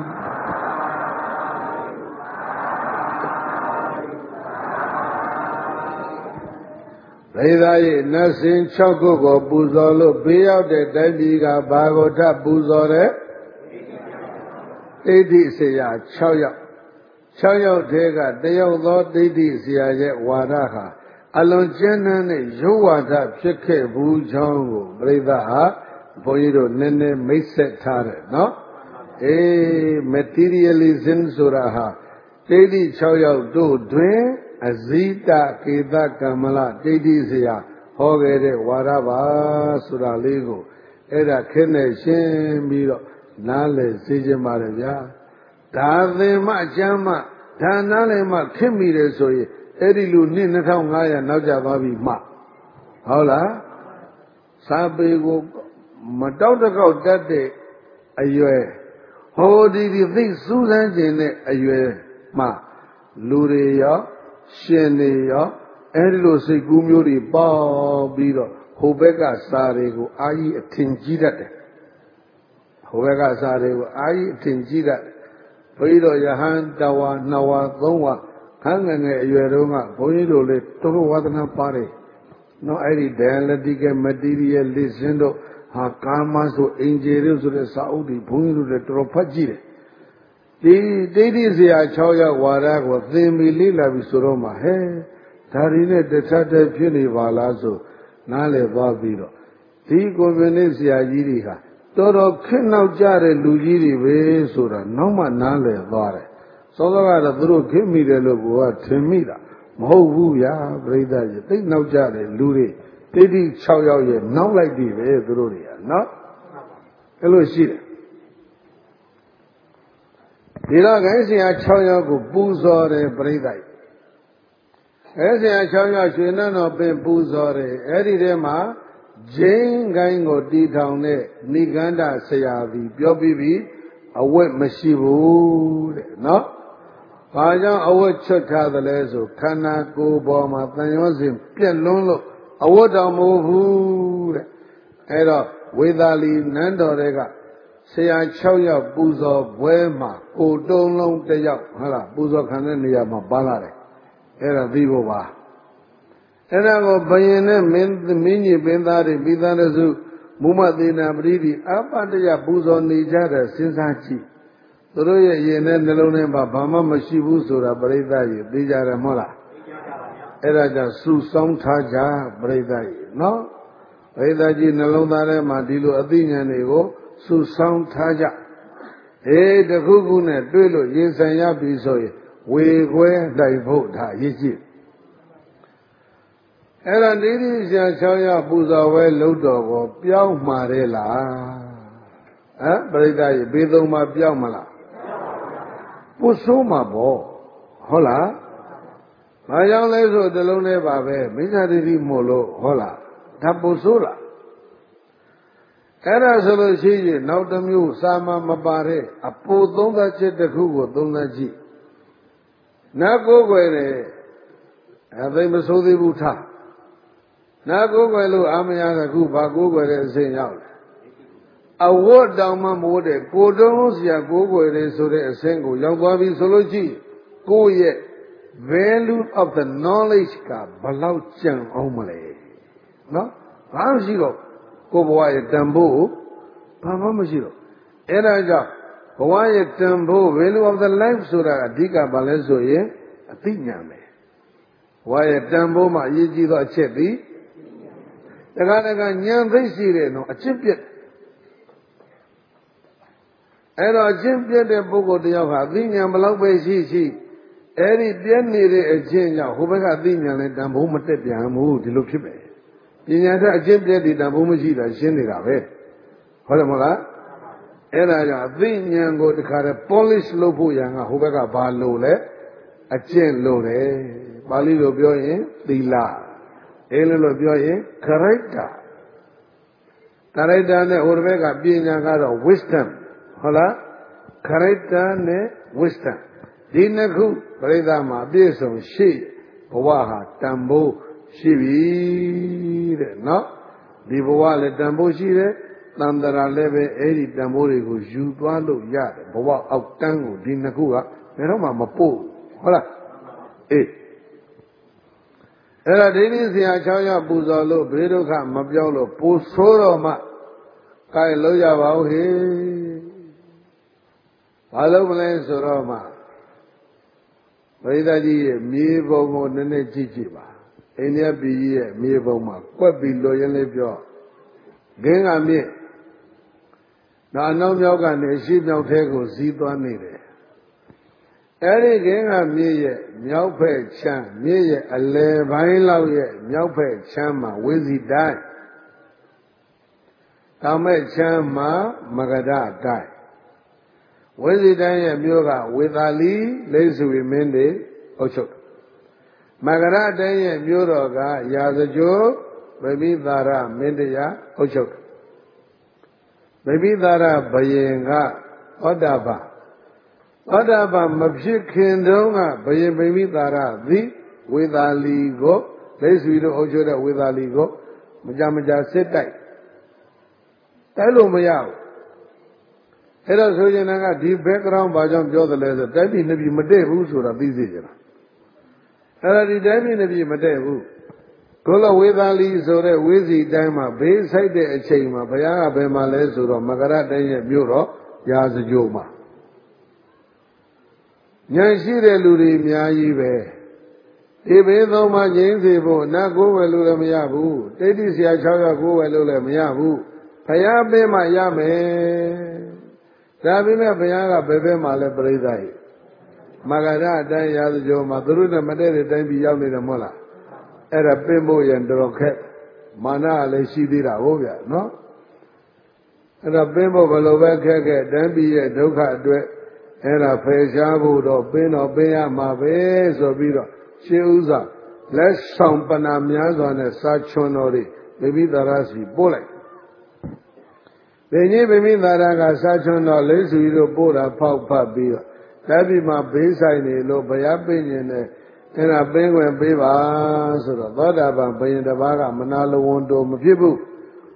ဒေသရဲ့နတ်စင်၆ခုကိုပူဇော်လို့ဘေးရောက်တဲ့တိုင်းပြည်ကဘာကိုထပ်ပူဇော်တဲ့ဒိဋ္ဌိဆရာ၆ယောက်၆ယောက်ထဲကတယောက်သောဒိဋ္ဌိဆရာရဲ့ဝါဒဟာအလွန်ကျဉ်းနှံ့တဲ့ရုပ်ဝါဒဖြစ်ခဲ့ဘူးချောင်းကိုပြိဿဟာဘုန်းကြီးတို့နည်းနည်းမိတ်ဆက်ထားတယ်နော်အေး materialism ဆိုတာဟာဒိဋ္ဌိ၆ယောက်တို့တွင်အဇိတကေတကမ္မလဒိဋ္ဌိဆရာဟောခဲ့တဲ့ဝါဒပါဆိုတာလေးကိုအဲ့ဒါခင်းနဲ့ရှင်းပြီးတော့နားလည်စေချင်ပါတယ်ဗျာဒါသင်မှအကျမ်းမှဒါနားလည်မှခင်းမိတယ်ဆိုရင်အဲ့ဒီလူနှစ်နှစ်ထောင်ငါးရာနောက်ကျသွားပြီမှဟုတ်လားစာပေကိုမတောက်တကောက်တတ်တဲ့အရွယ်ဟောဒီဒီသိစူးစမ်းခြင်းတဲ့အရွယ်မှလူတွေရောရှင်တွေရောအဲ့ဒီလိုစိတ်ကူးမျိုးတွေပေါက်ပြီးတော့ဟိုဘက်ကစာတွေကိုအာကြီးအထင်ကြီးတတ်တယ်ဟိုဘက်ကစာတွေကိုအာကြီးအထင်ကြီးတတ်တယ်ဘုန်းကြီးတို့ယဟန်တဝါနှစ်ဝါသုံးဝါခန်းငယ်ငယ်အရွယ်တုန်းကဘုန်းကြီးတို့လေတော်တော်ဝါသနာပါတယ်နော်အဲ့ဒီ dialectical materialism တို့ဟာကာမဆိုအင်ဂျီတို့ဆိုတဲ့စာအုပ်တွေဘုန်းကြီးတို့လည်းတော်တော်ဖတ်ကြည့်တယ်ဒီဒိဋ္ဌိဆရာ၆ယောက်ဝါဒကိုသင်ပြီးလေ့လာပြီးဆိုတော့မှဟဲဒါရီနဲ့တခြားတည်းဖြစ်နေပါလားဆိုနားလည်သွားပြီးတော့ဒီကွန်မြူနစ်ဆရာကြီးတွေဟာတော်တော်ခက်နောက်ကြတဲ့လူကြီးတွေပဲဆိုတာနောက်မှနားလည်သွားတယ်စောစောကတော့သူတို့ခက်မိတယ်လို့ကိုကထင်မိတာမဟုတ်ဘူးဗျာပြိဿကြီးသိနောက်ကြတဲ့လူတွေဒိဋ္ဌိ၆ယောက်ရဲ့နောက်လိုက်ပြီပဲသူတို့တွေကနော်အဲ့လိုရှိတယ်ဒီတော့ခိုင်းဆရာ၆ယောက်ကိုပူဇော်တယ်ပြိဿကြီးအဲဆရာ၆ယောက်ရွှေနန်းတော်ပင်ပူဇော်တယ်အဲ့ဒီထဲမှာဂျိန်းကိုင်းကိုတီထောင်တဲ့နိဂန္ဓဆရာကြီးပြောပြီးပြီအဝတ်မရှိဘူးတဲ့နော်ဘာကြောင့်အဝတ်ချွတ်ထားသလဲဆိုခန္ဓာကိုယ်ပေါ်မှာတန်ရောစဉ်ပြက်လွန်းလို့အဝတ်တော်မဟုတ်ဘူးတဲ့အဲ့တော့ဝေသာလီနန်းတော်တွေကဆရာ၆ယောက်ပူဇော်ပွဲမှာကိုတုံးလုံးတစ်ယောက်ဟုတ်လားပူဇော်ခံတဲ့နေရာမှာပါလာတယ်အဲ့ဒါသိဖို့ပါအဲ့ဒါကိုဘယင်နဲ့မင်းမင်းကြီးပင်သားတွေပြီးသားတဲ့စုမူမသေနာပရိဒီအပတယပူဇော်နေကြတဲ့စဉ်းစားကြည့်သူတို့ရဲ့ရင်နဲ့နှလုံးထဲမှာဘာမှမရှိဘူးဆိုတာပရိသတ်ကြီးသိကြတယ်မဟုတ်လားအဲ့ဒါကြောင့်စုဆောင်းထားကြပရိသတ်ကြီးနော်ပရိသတ်ကြီးနှလုံးသားထဲမှာဒီလိုအသိဉာဏ်တွေကိုစုဆောင်းထားကြအေးတခုခုနဲ့တွေ့လို့ရင်ဆိုင်ရပြီဆိုရင်ဝေခွဲတိုင်ဖို့ဒါအရေးကြီးအဲ့ဒါတိတိကျကျ၆ယောက်ပူဇော်ဝဲလုပ်တော်ကိုပြောင်းမှာတယ်လားဟမ်ပရိသတ်ကြီးဘေးသုံးမှာပြောင်းမလားပူဆိုးမှာပေါ့ဟုတ်လားဘာကြောင့်လဲဆိုတလုံးလေးပါပဲမိစ္ဆာဒိဋ္ဌိမို့လို့ဟုတ်လားဒါပူဆိုးလားအဲ့ဒါဆိုလို့ရှိရင်နောက်တစ်မျိုးစာမမပါတဲ့အပူသုံးသက်ချက်တစ်ခုကိုသုံးသက်ကြည့်နာကိုယ်ွယ်တယ်အသိမဆိုးသေးဘူးထားနာကိုယ်ွယ်လို့အာမရကခုဘာကိုယ်ွယ်တဲ့အစဉ်ရောက်တယ်အဝတ်တောင်မှမိုးတဲ့ကိုတုံးစရာကိုယ်ွယ်တယ်ဆိုတဲ့အစဉ်ကိုရောက်သွားပြီဆိုလို့ရှိရင်ကိုယ့်ရဲ့ value of the knowledge ကဘလောက်ကျန်အောင်မလဲနော်ဘာလို့ရှိတော့ကိုယ်ဘဝရဲ့တန်ဖိုးဘာမှမရှိတော့အဲ့ဒါကြောင့်ဘဝရဲ့တန်ဖိုး value of the life ဆိုတာအဓိကဘာလဲဆိုရင်အသိဉာဏ်ပဲဘဝရဲ့တန်ဖိုးမှာအရေးကြီးသောအချက်သည်တခါတခါဉာဏ်သိရှိတယ်နော်အချင်းပြတ်အဲ့တော့အချင်းပြတ်တဲ့ပုဂ္ဂိုလ်တယောက်ဟာအသိဉာဏ်ဘလောက်ပဲရှိရှိအဲ့ဒီပြည့်နေတဲ့အချင်းကြောင့်ဟိုဘက်ကအသိဉာဏ်နဲ့တန်ဖိုးမတက်ပြန်ဘူးဒီလိုဖြစ်ပဲပညာတတ်အချင်းပြည့်တည်တန်ဖိုးမရှိတာရှင်းနေတာပဲဟုတ်တယ်မဟုတ်လားအဲ့ဒါကြောင့်အသိဉာဏ်ကိုတခါတည်း polish လုပ်ဖို့ရန်ကဟိုဘက်ကဘာလို့လဲအကျင့်လို့တယ်ပါဠိလိုပြောရင်သီလအင်္ဂလိပ်လိုပြောရင် character character နဲ့ဟိုဘက်ကပညာကတော့ wisdom ဟုတ်လား character နဲ့ wisdom ဒီနှစ်ခုပရိသတ်မှာအပြည့်စုံရှိဘဝဟာတန်ဖိုးရှိပြီတဲ့နော်ဒီဘဝလည်းတန်ဖိုးရှိတယ်တန်တရာလည်းပဲအဲ့ဒီတန်ဖိုးတွေကိုယူသွားလို့ရတယ်ဘဝအောက်တန်းကိုဒီနှစ်ခုကဘယ်တော့မှမပို့ဟုတ်လားအေးအဲ့ဒါဒိဋ္ဌိဆရာ၆ယောက်ပူဇော်လို့ဘေးဒုက္ခမပြောင်းလို့ပူဆိုးတော့မှကဲလို့ရပါဦးဟေဘာလို့မလဲဆိုတော့မှပရိသတ်ကြီးရဲ့မြေပုံကိုနည်းနည်းကြည့်ကြည့်ပါအိန္ဒိယပြည်ကြီးရဲ့မြေပုံမှာကွက်ပြီးလို့ရင်လေးပြောဂင်းကမြင့်နောက်အနောက်မြောက်ကနေအရှိမြောက်ထဲကိုဇီးသွားနေတယ်အဲ့ဒီဂင်းကမြင့်ရဲ့မြောက်ဖက်ချမ်းမြင့်ရဲ့အလယ်ပိုင်းလောက်ရဲ့မြောက်ဖက်ချမ်းမှာဝိဇိတိုင်းတောင်မဲ့ချမ်းမှာမဂဒတိုင်းဝိဇိတိုင်းရဲ့မြို့ကဝေသာလီလိစုဝိမင်းတွေအုပ်ချုပ်မဂရတိုင်းရဲ့မြို့တော်ကရာဇဂိုဗိမိသာရမင်းတရားအုပ်ချုပ်ဗိမိသာရဘယင်ကဩတ္တပဩတ္တပမဖြစ်ခင်တုန်းကဘယင်ဗိမိသာရသည်ဝေသာလီကိုလိစုတို့အုပ်ချုပ်တဲ့ဝေသာလီကိုမကြမကြစစ်တိုက်တိုက်လို့မရဘူးအဲ့တော့ဆိုရင်ကဒီ background ဘာကြောင့်ပြောတယ်လဲဆိုတိုက်ပြီးနှစ်ပြီးမတည့်ဘူးဆိုတာသိစေချင်တာအဲ့ဒါဒီတိုက်ပြီးနှစ်ပြီးမတည့်ဘူးကိုလဝေသာလီဆိုတဲ့ဝိဇီတိုင်းမှာဘေးဆိုင်တဲ့အချိန်မှာဘုရားကဘယ်မှာလဲဆိုတော့မကရတိုင်းရဲ့မြို့တော်ရာဇဂိုမှာဉာဏ်ရှိတဲ့လူတွေအများကြီးပဲဒီဘေးသုံးပါးငြိမ်းစေဖို့နတ်ကိုယ်ဝယ်လို့လည်းမရဘူးတိဋ္ဌိဆရာ၆ယောက်ကိုယ်ဝယ်လို့လည်းမရဘူးဘုရားပေးမှရမယ်ဒါပေမဲ့ဘုရားကဘယ်ဘက်မှာလဲပြိဿကြီးမဂရအတိုင်းရာဇဂိုမှာသူတို့နဲ့မတည့်တဲ့တိုင်းပြည်ရောက်နေတယ်မဟုတ်လားအဲ့ဒါပင်ဖို့ရန်တော်ခက်မာနကလည်းရှိသေးတာဟုတ်ဗျာနော်အဲ့ဒါပင်ဖို့ဘယ်လိုပဲခက်ခဲ့တန်းပြည်ရဲ့ဒုက္ခအတွက်အဲ့ဒါဖယ်ရှားဖို့တော့ပင်တော့ပင်ရမှာပဲဆိုပြီးတော့ရှင်းဥစွာလက်ဆောင်ပဏာများစွာနဲ့စာချွန်တော်တွေဗိမိသာရစီပို့လိုက်ဗိညိဗိမိသာရကစာချွန်တော်လိစုတို့ပို့တာဖောက်ဖတ်ပြီးတော့တပည့်မှာဘေးဆိုင်နေလို့ဘုရားပြည့်ညင်တဲ့အဲ့ဒါပင်းခွင့်ပေးပါဆိုတော့သောတာပန်ဘယင်တစ်ပါးကမနာလဝန်တော်မဖြစ်ဘူး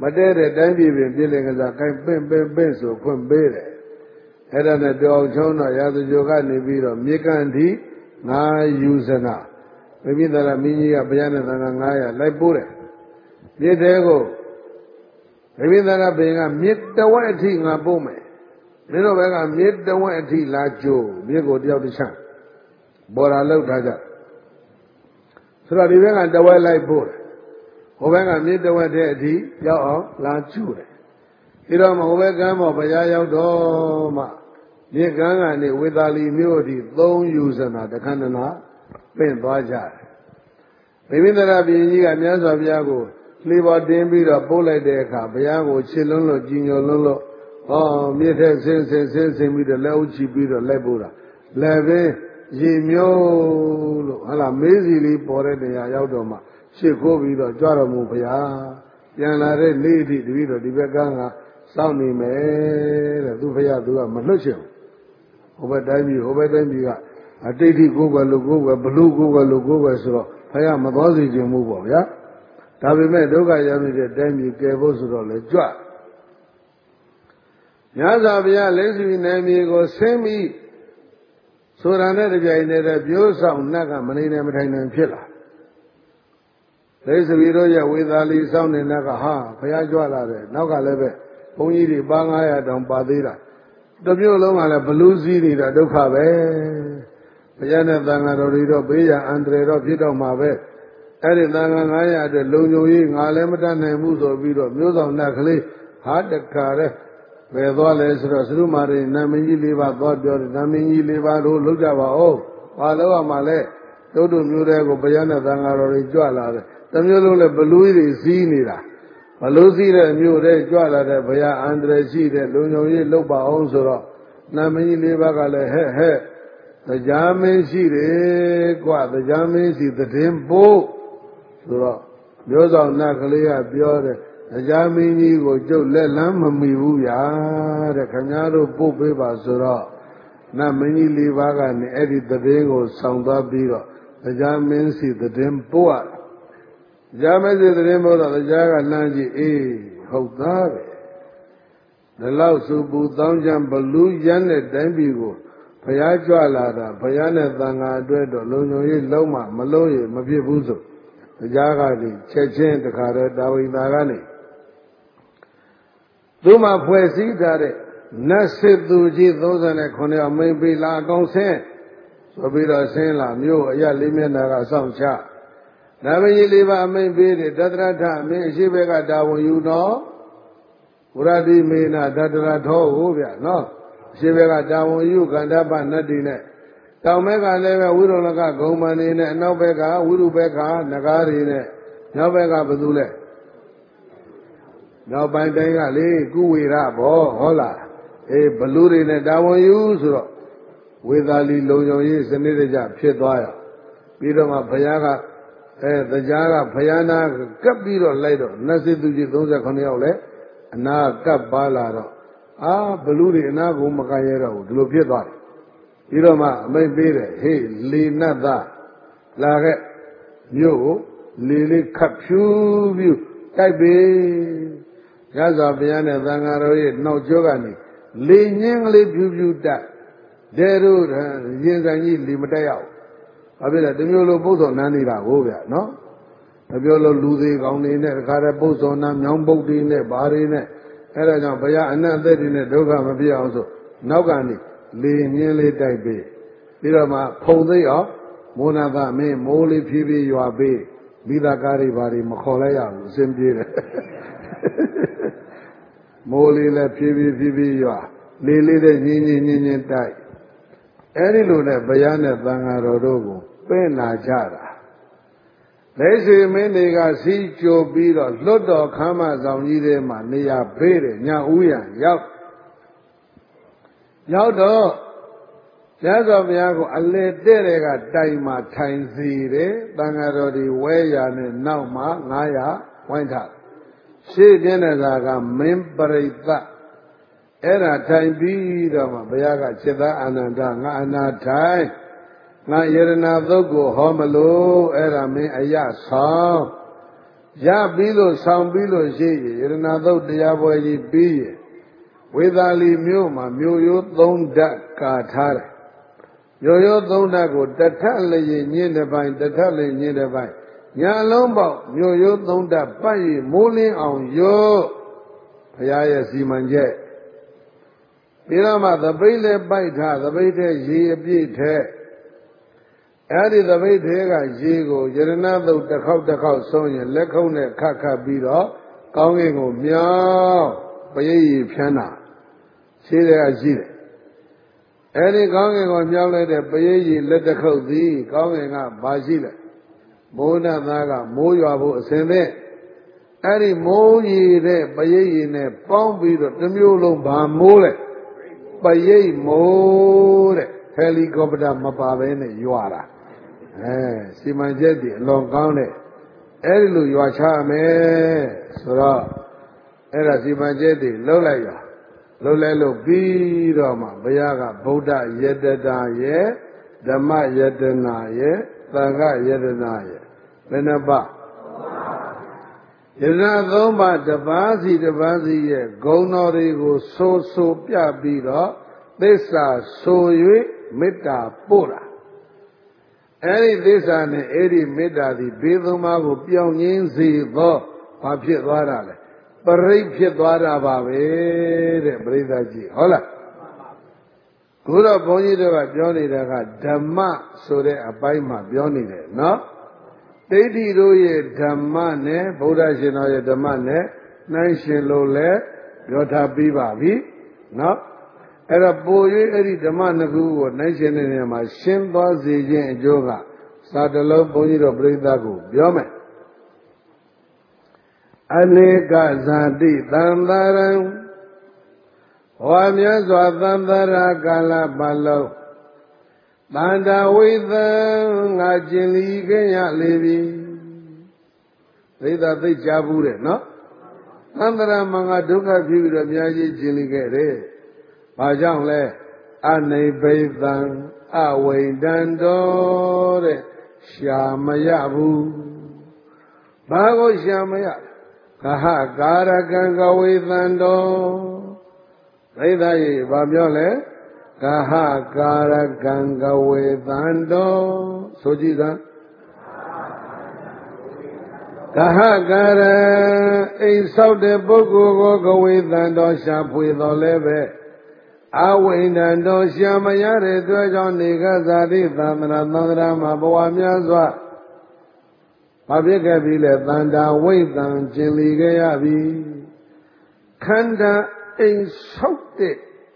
မတဲတဲ့တိုင်းပြည်ပင်ပြည်လင်ကစားကိုင်ပင့်ပင့်ပင့်ဆိုဖွင့်ပေးတယ်အဲ့ဒါနဲ့တောင်ချုံတော့ရာဇဂိုကနေပြီးတော့မြေကန်တိငါယူဇနာမိမိသားမင်းကြီးကဘုရားနဲ့သံဃာငါးရာလိုက်ပို့တယ်မြစ်တဲကိုမိမိသားဘင်ကမြစ်တဝက်အထိငါပို့မယ်မင်းတို့ဘက်ကမြစ်တဝက်အထိလာကြိုးမြစ်ကိုတယောက်တစ်ချမ်းပေါ်လာလောက်ထားကြဆိုတော့ဒီဘက်ကတဝက်လိုက်ပို့တယ်ဟိုဘက်ကမြစ်တဝက်တည်းအထိရောက်အောင်လာကျူတယ်ဒီတော့ဟိုဘက်ကမ်းပေါ်ဘုရားရောက်တော့မှမြစ်ကမ်းကနေဝေသာလီမြို့အထိသုံးယူဇနာတခဏနာပင့်သွားကြတယ်မိမိသရပြည်ကြီးကမြတ်စွာဘုရားကိုလှေပေါ်တင်ပြီးတော့ပို့လိုက်တဲ့အခါဘုရားကိုချစ်လွန်းလို့ကြည်ညိုလွန်းလို့ဟောမြစ်ထဲဆင်းဆင်းဆင်းဆင်းပြီးတော့လက်အုပ်ချပြီးတော့လိုက်ပို့တာလက်ပင်ရေမျိုးလို့ဟာလာမေးစီလေးပေါ်တဲ့နေရာရောက်တော့မှရှစ်ခိုးပြီးတော့ကြွတော်မူဘုရားပြန်လာတဲ့နေ့အထိတပည့်တော်ဒီဘက်ကကစောင့်နေမယ်တဲ့သူဘုရားသူကမလွတ်ချင်ဘူးဟိုဘက်တိုင်းပြည်ဟိုဘက်တိုင်းပြည်ကအတိတ်ထိကိုယ်ကလို့ကိုယ်ကဘလူကိုယ်ကလို့ကိုယ်ပဲဆိုတော့ဘုရားမတော်စေခြင်းမှုပေါ့ဗျာဒါပေမဲ့ဒုက္ခရောက်နေတဲ့တိုင်းပြည်ကယ်ဖို့ဆိုတော့လေကြွမြတ်စွာဘုရားလက်ရှိနယ်မြေကိုဆင်းပြီးဆိုတာနဲ့တပြိုင်တည်းပြိုးဆောင်နတ်ကမနေနဲ့မထိုင်နိုင်ဖြစ်လာလက်ရှိတို့ရဲ့ဝေသာလီစောင့်နေတဲ့ကဟာဘုရားကြွလာတယ်နောက်ကလည်းပဲဘုန်းကြီးတွေပါငါးရာတောင်ပါသေးတာတမျိုးလုံးကလည်းဘလူးစည်းနေတာဒုက္ခပဲဘုရားနဲ့သံဃာတော်တွေတော့ဘေးရန်အန္တရာယ်တော့ဖြစ်တော့မှာပဲအဲ့ဒီသံဃာငါးရာအတွက်လုံခြုံရေးငါလည်းမတတ်နိုင်ဘူးဆိုပြီးတော့မျိုးဆောင်နှက်ကလေးဟာတခါတဲ့ဘယ်သွားလဲဆိုတော့သရုမာရိနာမင်းကြီးလေးပါးသွားပြောတယ်နာမင်းကြီးလေးပါးတို့လောက်ကြပါဦးဘာလို့ရမှာလဲတို့တို့မျိုးတွေကိုဘုရားနဲ့သံဃာတော်တွေကြွလာတယ်တမျိုးလုံးလည်းဘလူးတွေစီးနေတာဘလူးစီးတဲ့မျိုးတွေကြွလာတဲ့ဘုရားအန္တရာယ်ရှိတဲ့လုံခြုံရေးလုပ်ပါအောင်ဆိုတော့နာမင်းကြီးလေးပါးကလည်းဟဲ့ဟဲ့တရားမင်းရှိတယ်ကွာတရားမင်းရှိသတင်းပို့ဆိုတော့မျိုးဆောင်နတ်ကလေးကပြောတယ်တရားမင်းကြီးကိုကျုပ်လက်လန်းမမီဘူးဗျာတဲ့ခင်ဗျားတို့ပို့ပေးပါဆိုတော့နတ်မင်းကြီးလေးပါးကနေအဲ့ဒီသတင်းကိုဆောင်သွားပြီးတော့တရားမင်းရှိသတင်းပို့ရတရားမင်းရှိသတင်းပို့တော့တရားကလမ်းကြည့်အေးဟုတ်သားပဲဒီလောက်စုပူတောင်းချမ်းဘလူးရမ်းတဲ့တိုင်းပြည်ကိုဘုရားကြွလာတာဘုရားနဲ့သံဃာအတွက်တော့လုံခြုံရေးလုံးဝမလုံးရမဖြစ်ဘူးဆိုတရားကဒီချက်ချင်းတခါတည်းတာဝိတာကနေသူမှဖွဲ့စည်းထားတဲ့နတ်စစ်သူကြီးသုံးဆယ်ခုနှစ်အမိန်ပေးလာအကောင်ဆင်းဆိုပြီးတော့ဆင်းလာမြို့အရလေးမျက်နှာကစောင့်ချနာမည်လေးပါအမိန်ပေးတယ်တတရထအမင်းအရှိဘက်ကတာဝန်ယူတော့ဘုရားတိမေနတတရထောဟုတ်ဗျနော်အရှိဘက်ကတာဝန်ယူကန္တပနတ္တိနဲ့တောင်ဘက်ကလည်းပဲဝိရုလကဂုံမဏီနဲ့အနောက်ဘက်ကဝိရုဘက်ကနဂါးရီနဲ့မြောက်ဘက်ကဘသူလဲနောက်ပိုင်းတိုင်းကလေကုဝေရဘောဟုတ်လားအေးဘလူတွေနဲ့တာဝန်ယူဆိုတော့ဝေသာလီလုံခြုံရေးစနစ်တကျဖြစ်သွားရပြီးတော့မှဘုရားကအဲတရားကဘုရားနာကပ်ပြီးတော့လိုက်တော့နတ်စစ်သူကြီးသုံးဆယ်ခုနှစ်ယောက်လဲအနာကပ်ပါလာတော့အာဘလူတွေအနာကိုမကရဲတော့ဘူးဒီလိုဖြစ်သွားတယ်ပြီးတော့မှအမိတ်ပေးတယ်ဟေးလေနတ်သားလာခဲ့မြို့ကိုလေလေးခတ်ဖြူးပြီးတိုက်ပြီရသော်ဘုရားနဲ့သံဃာတော်ရဲ့နောက်ကျောကနေလေညင်းကလေးဖြူးဖြူးတက်တဲတို့ရင်ဆိုင်ကြီးလေမတက်ရဘူးဘာဖြစ်လဲတမျိုးလိုပုတ်စော်နန်းနေတာကိုဗျနော်တမျိုးလိုလူသေးကောင်းနေနဲ့တခါတည်းပုတ်စော်နန်းမြောင်းပုတ်တွေနဲ့ဘာတွေနဲ့အဲဒါကြောင့်ဘုရားအနတ်အသက်တွေနဲ့ဒုက္ခမပြအောင်ဆိုနောက်ကနေလေညင်းလေးတိုက်ပေးပြီးတော့မှဖုံသိအောင်မိုးနာသမင်းမိုးလေးဖြည်းဖြည်းရွာပေးမိသားကားတွေဘာတွေမခေါ်လိုက်ရဘူးအစဉ်ပြေးတယ်မိုးလေးလည်းဖြည်းဖြည်းဖြည်းဖြည်းရွာလေလေးတဲ့ညင်းညင်းညင်းညင်းတိုက်အဲဒီလိုနဲ့ဘုရားနဲ့သံဃာတော်တို့ကိုပင့်လာကြတာလက်ရှိမင်းတွေကစီးကြိုပြီးတော့လွတ်တော်ခမ်းမဆောင်ကြီးထဲမှာနေရာပေးတယ်ညဥ်ရံရောက်ရောက်တော့ရသော်ဘုရားကိုအလေတဲ့တဲ့ကတိုင်မှာထိုင်စီတယ်သံဃာတော်ဒီဝဲရနဲ့နောက်မှာငါးရာဝိုင်းထားရှေ့ပြင်းတဲ့သာကမင်းပရိသတ်အဲ့ဒါထိုင်ပြီးတော့မှဘုရားကจิตသားအာနန္ဒငါအနာထိုင်ငါယရဏသုတ်ကိုဟောမလို့အဲ့ဒါမင်းအယဆောင် Ya bilo sang bilo shi Yerna Dau Diaboyi Bi Vedali Muma Muyo Donda Katara Yoyo Donda go Tatali Yin the Vine, Tatali Yin the Vine. Yalomba Muyo Donda Pai Mulling on Yo Paya Simanje Pirama the Bile Baita, the Baita Yi Bite Adi the Baita Jigo, Yerna the Kau the Kau Sonia, Lekone Kaka Biro, Kongo Meow Payi Piana. Sire Azire. Any Kongo or Meow let the Payi let the Kau thee, Kongo up Basile. Mona Naga, Moyabu Seme. Any Moyi de Payi in a Pombi, the Mulo Bamole. Payi Mole. Helicopter Mapavene Yuara. Eh, Simajeti, Long County. Elu Yuachame, Sura. Era Simajeti, Lolaya. Lolelo Biroma, Bayaga, Buddha Yedada ye, Dama Yedana ye, Tanga Yedana ye. Venaba. Yedana Doma, the Bazi, the Bazi ye, Gonorigo, so so Pia Biro, Desa, so ye, Meta Pura. Any this and Eddie Meda, the Biduma, Pion Yinzi, though, Papi Dwarale. Parip Dwara Babe, Bredaji. Hola. Gura Boni de Johnny de Dhamma, so de Abaima, Bioni de, no? Dedi Roye Dhammane, Buddha Shinoye Dhammane, Nanshin Lole, Yota Bibabi, no? Era boy, Eri Dhammanagu, Nanshin in Yama, Shimba Zijin Joga, Sadalo Boni de Bredagu, Biome. Aneka Zandi Dandaram Wamya Zwadandara Gala Balo Banda with them Ajili Gaya Levi Rida the Jabure, no? Nandara Manga Duka Vira Miyaji Jiligere Pajang Le Ane Beithan Away Dandore Shamayabu Bago Shamaya Kaha Gara Ganga Vedando Vedayi Babiole Kaha Gara Ganga Vedando Sojida Kaha Gara A Saude Bogo Go Vedando Shapuido Leve Awindando Shamayare Dwajon Nigazadi Thandra Thandra Mabawa Myazwa Pabika Bile Thanda Waitan Jiligayabi Kanda insulted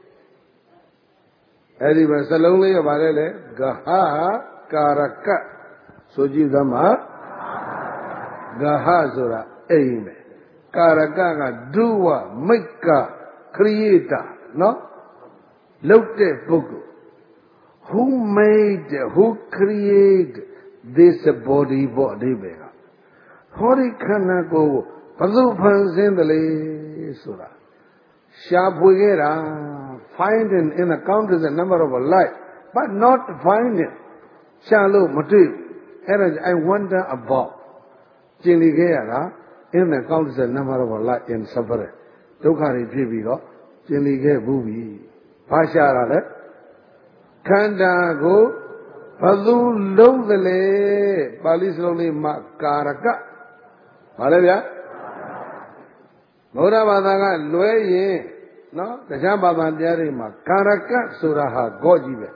Ediba Salonli of Arele Gaha Karaka Soji Dama Gahazura Aime Karagaga Dua Mika Creator No Lote Bugu Who made who created this body body bega Hori Kana go Padu Pansindali Sura Shabugera finding in the count is a number of a life, but not finding Shalu Matu. I wonder about Jiligera in the count is a number of a life in Sabare. Dokari Pibiro, Jilige Bubi, Pashara Kanda go Padu Lovele Palisloli Makaraka. Hallelujah. Mora Badaga Loye, no, the Jamba Diarima, Karaka Suraha, Gojibe.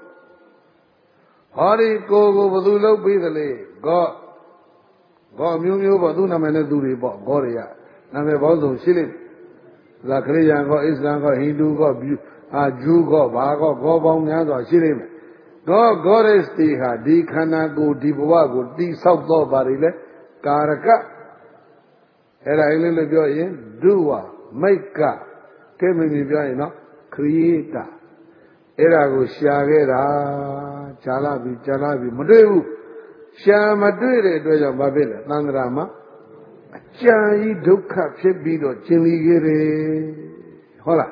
Hori Gogo Badulo Bidale, Go, Go Mumu Baduna Meneduri, Goria, Name Bozo Shilin, Zakriya, Go Islam, Go Hindu, Go Jew, Go Bago, Go Bong, Shilin. Go Gores Tiha, Di Kanago, Di Buago, Di South Barile, Karaka. Era ilele bio yin dua maika kemini bio yin no creator era ko sha ge da chala bi chala bi maတွေ့ဘူးရှာမတွေ့တဲ့အတွက်ကြောင့်ဘာဖြစ်လဲသံဃာမှာအကြာကြီးဒုက္ခဖြစ်ပြီးတော့ကျင်လီခဲ့တယ်ဟုတ်လား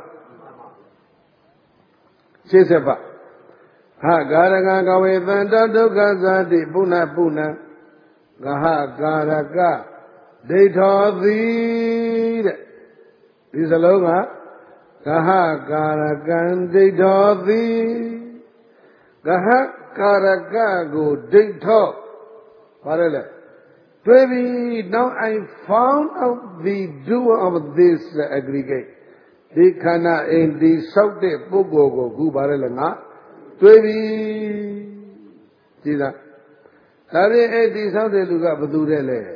ရှင်းဆက်ပါဟာကာရကကဝေသန္တဒုက္ခဇာတိပုဏ္ဏပုဏ္ဏဂဟကာရကဒိဋ္ဌောတိတဲ့ဒီစလုံးကကဟကာရကံဒိဋ္ဌောတိကဟကာရကကိုဒိဋ္ဌောဘာလဲလဲတွေ့ပြီ now I found out the doer of this aggregate ဒီခန္ဓာအိမ်ဒီဆောက်တဲ့ပုဂ္ဂိုလ်ကိုခုဘာလဲလဲငါတွေ့ပြီကြည်လားဒါပြင်အဲ့ဒီဆောက်တဲ့လူကဘယ်သူတဲ့လဲ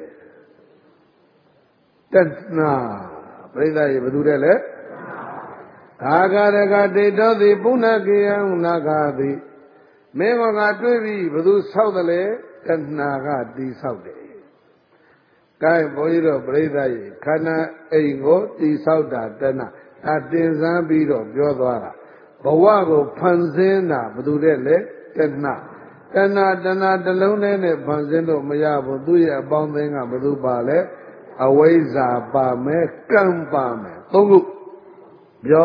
တဏှာပြိဿရေဘယ်သူတဲ့လဲအာဂရကဒိဋ္ဌောတိပုဏ္ဏကေယံနာဂာတိမင်းကတွေ့ပြီဘယ်သူဆောက်တယ်လဲတဏှာကတိဆောက်တယ်ကဲဘုန်းကြီးတို့ပြိဿရေခန္ဓာအိမ်ကိုတိဆောက်တာတဏှာအတင်စမ်းပြီးတော့ပြောသွားတာဘဝကိုဖန်ဆင်းတာဘယ်သူတဲ့လဲတဏှာတဏှာတဏှာတစ်လုံးနဲ့နဲ့ဖန်ဆင်းလို့မရဘူးသူ့ရဲ့အပေါင်းအသင်းကဘယ်သူပါလဲအဝိဇ္ဇာပါမယ်ကံပါမယ်သုံးခုပြော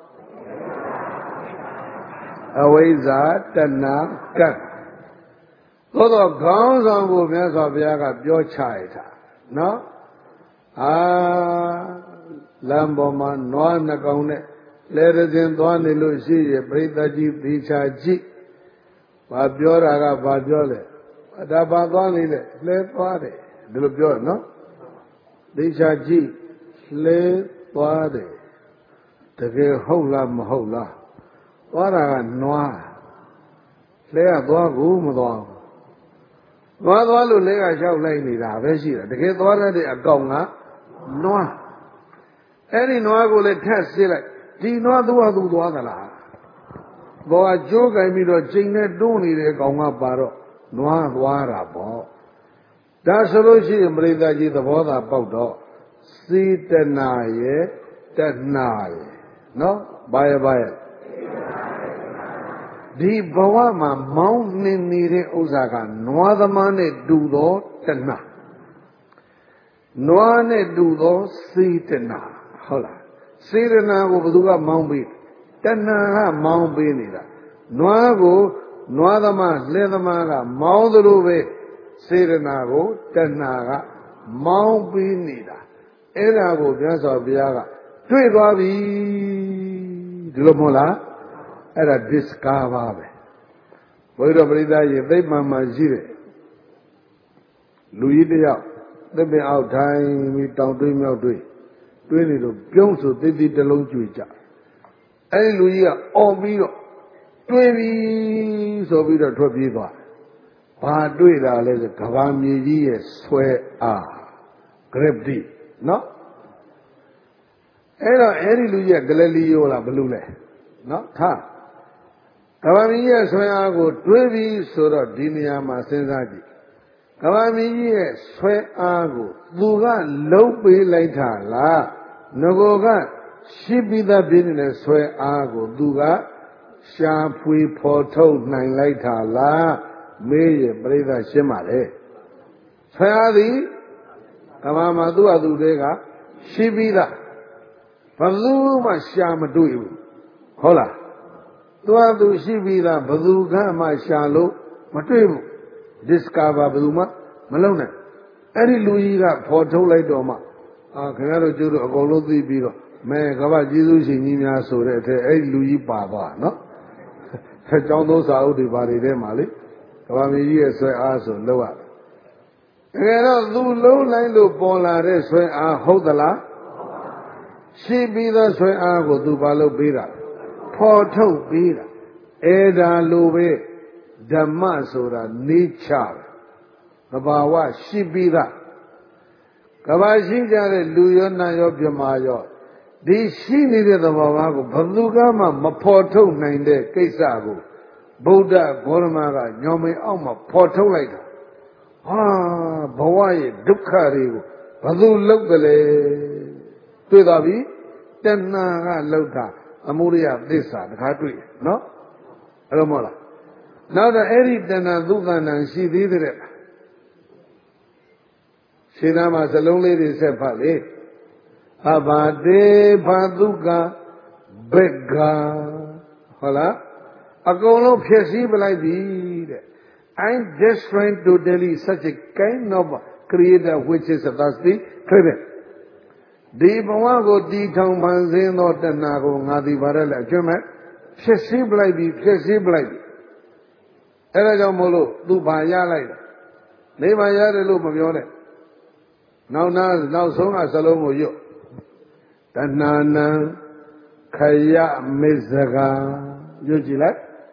အဝိဇ္ဇာတဏှာကံသို့တော့ခေါင်းဆောင်ကိုမြတ်စွာဘုရားကပြောချရတာနော်အာလမ်းပေါ်မှာနွားနှကောင်နဲ့လဲရစဉ်သွားနေလို့ရှိရပြိတ္တကြီးသီချာကြည့်ဘာပြောတာကဘာပြောလဲဒါဘာသွားနေလဲလဲသွားတယ်ဒီလိုပြောနော်သီချာကြည့်လဲသွားတယ်တကယ်ဟုတ်လားမဟုတ်လားသွားတာကနွားလဲကသွားကူမသွားဘူးသွားသွားလို့လဲကလျှောက်လိုက်နေတာပဲရှိတာတကယ်သွားရတဲ့အကောင်ကနွားအဲ့ဒီနွားကိုလည်းထက်စစ်လိုက်ဒီနွားသူ့ဟာသူသွားသလားဘောကကြိုးကင်ပြီးတော့ချိန်နဲ့တွန်းနေတဲ့ကောင်ကပါတော့နွားသွားတာပေါ့ဒါဆိုလို့ရှိရင်ပရိသတ်ကြီးသဘောသာပေါက်တော့စေတနာရဲ့တဏှာရဲ့နော်ဘာရဲ့ဘာရဲ့ဒီဘဝမှာမောင်းနှင်နေတဲ့ဥစ္စာကနွားသမားနဲ့တူသောတဏှာနွားနဲ့တူသောစေတနာဟုတ်လားစေတနာကိုဘယ်သူကမောင်းပေးတဏှာကမောင်းပေးနေတာနွားကိုနွားသမားလှဲသမားကမောင်းသလိုပဲစေတနာကိုတဏှာကမောင်းပေးနေတာအဲ့ဒါကိုမြတ်စွာဘုရားကတွေ့သွားပြီဒီလိုမဟုတ်လားအဲ့ဒါ discover ပဲဘုရားပရိသတ်ရေသိပ္ပံမှာရှိတယ်လူကြီးတယောက်သစ်ပင်အောက်ထိုင်ပြီးတောင်တွေးမြောက်တွေးတွေးနေလို့ပြုံးဆိုတိတိတလုံးကြွေကြအဲ့ဒီလူကြီးကအော်ပြီးတော့တွေးပြီဆိုပြီးတော့ထွက်ပြေးသွားဘာတွေးတာလဲဆိုကဘာမြေကြီးရဲ့ဆွဲအား gravity နော်အဲ့တော့အဲ့ဒီလူကြီးကဂလက်လီယိုလားဘယ်လိုလဲနော်ထားကဘာမီရဲ့ဆွဲအားကိုတွေးပြီးဆိုတော့ဒီနေရာမှာစဉ်းစားကြည့်ကဘာမီရဲ့ဆွဲအားကိုသူကလုံးပေးလိုက်တာလားငကိုကရှိပြီးသားပြင်းနေတဲ့ဆွဲအားကိုသူကရှာဖွေဖော်ထုတ်နိုင်လိုက်တာလားမေးရပြိဿရှင်းပါလေဆွဲအားသည်ကဘာမှာသူ့အတူတည်းကရှိပြီးသားဘယ်သူမှရှာမတွေ့ဘူးဟုတ်လားသူ့အတူရှိပြီးသားဘယ်သူကမှရှာလို့မတွေ့ဘူး discover ဘယ်သူမှမလုပ်နိုင်အဲ့ဒီလူကြီးကဖော်ထုတ်လိုက်တော့မှအာခင်ဗျားတို့ကျိုးတို့အကုန်လုံးသိပြီးတော့မဲကမ္ဘာကျေးဇူးရှင်ကြီးများဆိုတဲ့အထက်အဲ့ဒီလူကြီးပါသွားနော်အကြောင်းသုံးစာအုပ်တွေပါတွေထဲမှာလေကမ္ဘာမြေကြီးရဲ့ဆွဲအားဆိုလောက်ရတကယ်တော့သူလုံးလိုက်လို့ပေါ်လာတဲ့ဆွဲအားဟုတ်သလားရှိပြီးသောဆွဲအားကိုသူဘာလို့ပေးတာဖော်ထုတ်ပေးတာအဲ့ဒါလိုပဲဓမ္မဆိုတာနေချသဘာဝရှိပြီးသားကဘာရှိကြတဲ့လူရောနတ်ရောပြမာရောဒီရှိနေတဲ့သဘာဝကိုဘယ်သူကမှမဖော်ထုတ်နိုင်တဲ့ကိစ္စကိုဗုဒ္ဓဂေါရမကညောင်မင်းအောက်မှာဖော်ထုတ်လိုက်တာဟာဘဝရဲ့ဒုက္ခတွေကိုဘယ်သူလုပ်ကြလဲတွေ့သွားပြီတဏှာကလောက်တာအမှုရိယသစ္စာတခါတွေ့နော်အဲ့လိုမဟုတ်လားနောက်တော့အဲ့ဒီတဏှာသုခန္ဓာရှိသေးတဲ့ရှင်းသားမှာစလုံးလေးတွေဆက်ဖတ်လေအဘာတေဘာဒုက္ခဘက္ခဟုတ်လားအကုန်လုံးဖြည့်ဆည်းပလိုက်ပြီတဲ့ I'm destroying totally such a kind of creator which is thus the craving. ဒီဘဝကိုတည်ထောင်ဖန်ဆင်းသောတဏှာကိုငါသည်ဗါရလဲအကျွမ်းမဲ့ဖြစ်စည်းပလိုက်ပြီးဖြစ်စည်းပလိုက်ပြီအဲဒါကြောင့်မို့လို့သူဘာရလိုက်လဲနိဗ္ဗာန်ရတယ်လို့မပြောနဲ့နောက်နာနောက်ဆုံးကစလုံးကိုရွတ်တဏှာနံခယမေဇဂာရွတ်ကြည့်လိုက်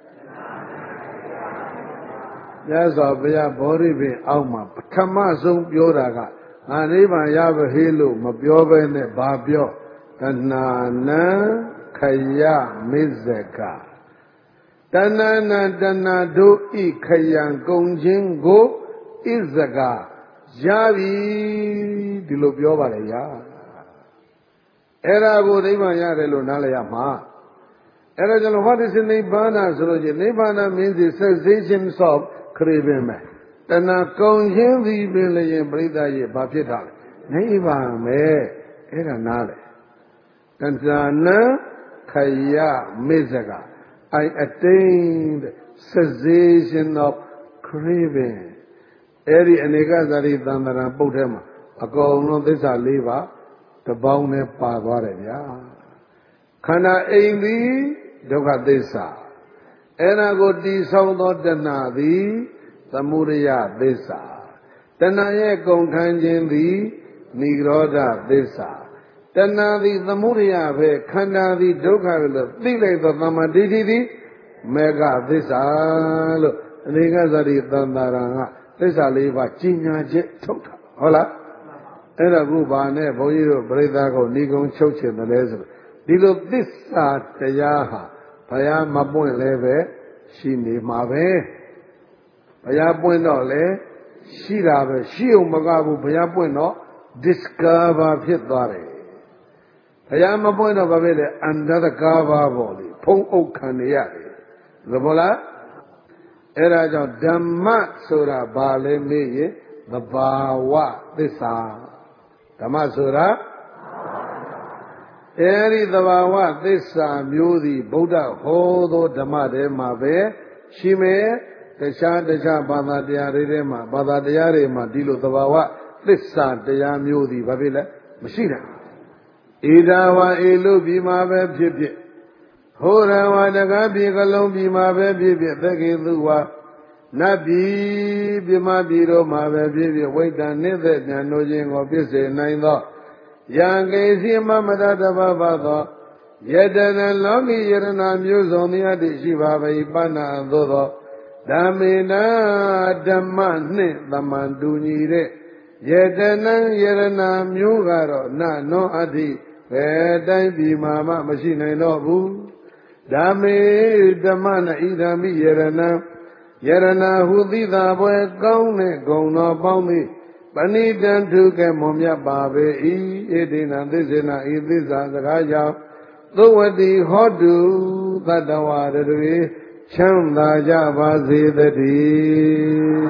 မြတ်စွာဘုရားဗောဓိပင်အောက်မှာပထမဆုံးပြောတာကငါနိဗ္ဗာန်ရပါဟေးလို့မပြောဘဲနဲ့ဘာပြောတဏှာနံခယမေဇဂာတဏှာနံတဏှာတို့ဤခယံကုန်ခြင်းကိုဣဇဂာရပြီဒီလိုပြောပါလေရာအဲ့ဒါကိုနိဗ္ဗာန်ရတယ်လို့နားလည်ရမှာအဲ့ဒါကြောင့် what is nibbana ဆိုလို့ချင်း nibbana means the cessation of craving တဏှာကုန်ခြင်းသည်ပင်လည်းပြိဿရဲ့ဘာဖြစ်တာလဲနိဗ္ဗာန်ပဲအဲ့ဒါနားလေတဏှာနံခယမေဇဂ I attained cessation of craving အဲ့ဒီအနေကဇာတိသံဃာပုဒ်ထဲမှာအကုန်လုံးသစ္စာ၄ပါးတပေါင်းနဲ့ပါသွားတယ်ဗျာခန္ဓာအိမ်သည်ဒုက္ခသစ္စာအဲ့ဒါကိုတည်ဆောက်သောတဏှာသည်သမုဒယသစ္စာတဏှာရဲ့ကုန်ခန်းခြင်းသည်និရောဓသစ္စာတဏှာသည်သမုဒယပဲခန္ဓာသည်ဒုက္ခပဲလို့သိလိုက်သောသမ္မာဒိဋ္ဌိသည်မေဃသစ္စာလို့အနေကဇာတိသံဃာကသစ္စာလေးပါးကြီးညာချက်ထုတ်တာဟုတ်လားအဲ့ဒါခုဘာနဲ့ဘုန်းကြီးတို့ပြိဿကိုဏီကုံချုပ်ချင်တယ်လဲဆိုဒီလိုသစ္စာတရားဟာဘုရားမပွင့်လဲပဲရှိနေမှာပဲဘုရားပွင့်တော့လေရှိတာပဲရှိအောင်မကဘူးဘုရားပွင့်တော့ discover ဖြစ်သွားတယ်ဘုရားမပွင့်တော့ဘာဖြစ်လဲ undercover ပေါ့လေဖုံးအုပ်ခံနေရတယ်သဘောလားအဲ့ဒါကြောင့်ဓမ္မဆိုတာဘာလဲမေးရင်သဘာဝသစ္စာဓမ္မဆိုတာအဲဒီသဘာဝသစ္စာမျိုးသည်ဗုဒ္ဓဟောသောဓမ္မထဲမှာပဲရှိမယ်တခြားတခြားဘာသာတရားတွေထဲမှာဘာသာတရားတွေမှာဒီလိုသဘာဝသစ္စာတရားမျိုးသည်ဘာဖြစ်လဲမရှိတာဣဒဝါဧလုပြီမှာပဲဖြစ်ဖြစ်ဟောရဝါတကားပြီကလုံးပြီမှာပဲဖြစ်ဖြစ်သက္ကေသူဝါနတ်ပြည်ပြမပြည်တို့မှာပဲဖြစ်ဖြစ်ဝိတ္တနိသက်ဉာဏ်တို့ခြင်းကိုပြည့်စုံနိုင်သောယံကေစီမမတတဘဘသောယတနာလောကီယရဏမျိုးစုံများတည်ရှိပါ၏ပဏ္ဏသို့သောဓမ္မေနာဓမ္မနှင့်သမန်တူညီတဲ့ယတနာယရဏမျိုးကတော့နနောအတ္တိဘယ်တိုင်းပြည်မှာမှမရှိနိုင်တော့ဘူးဓမ္မေဓမ္မနာဣဒံမိယရဏယရဏဟုသိသာပွဲကောင်းတဲ့ဂုဏ်တော်ပေါင်းသည်ပဏိတံထုကဲ့မွန်မြတ်ပါပေ၏ဣတိနံသစ္စေနဤသစ္စာစကားကြောင့်သုဝတိဟောတုသတ္တဝါတွေချမ်းသာကြပါစေတည်း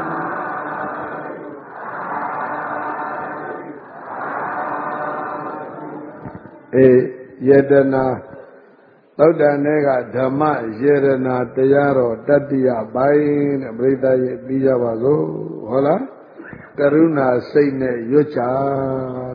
အေယတနာသုတ္တန်တွေကဓမ္မယေရနာတရားတော်တတ္တိယပိုင်းတဲ့ပြိဿရဲ့ပြီးကြပါစို့ဟုတ်လားကရုဏာစိတ်နဲ့ရွတ်ချ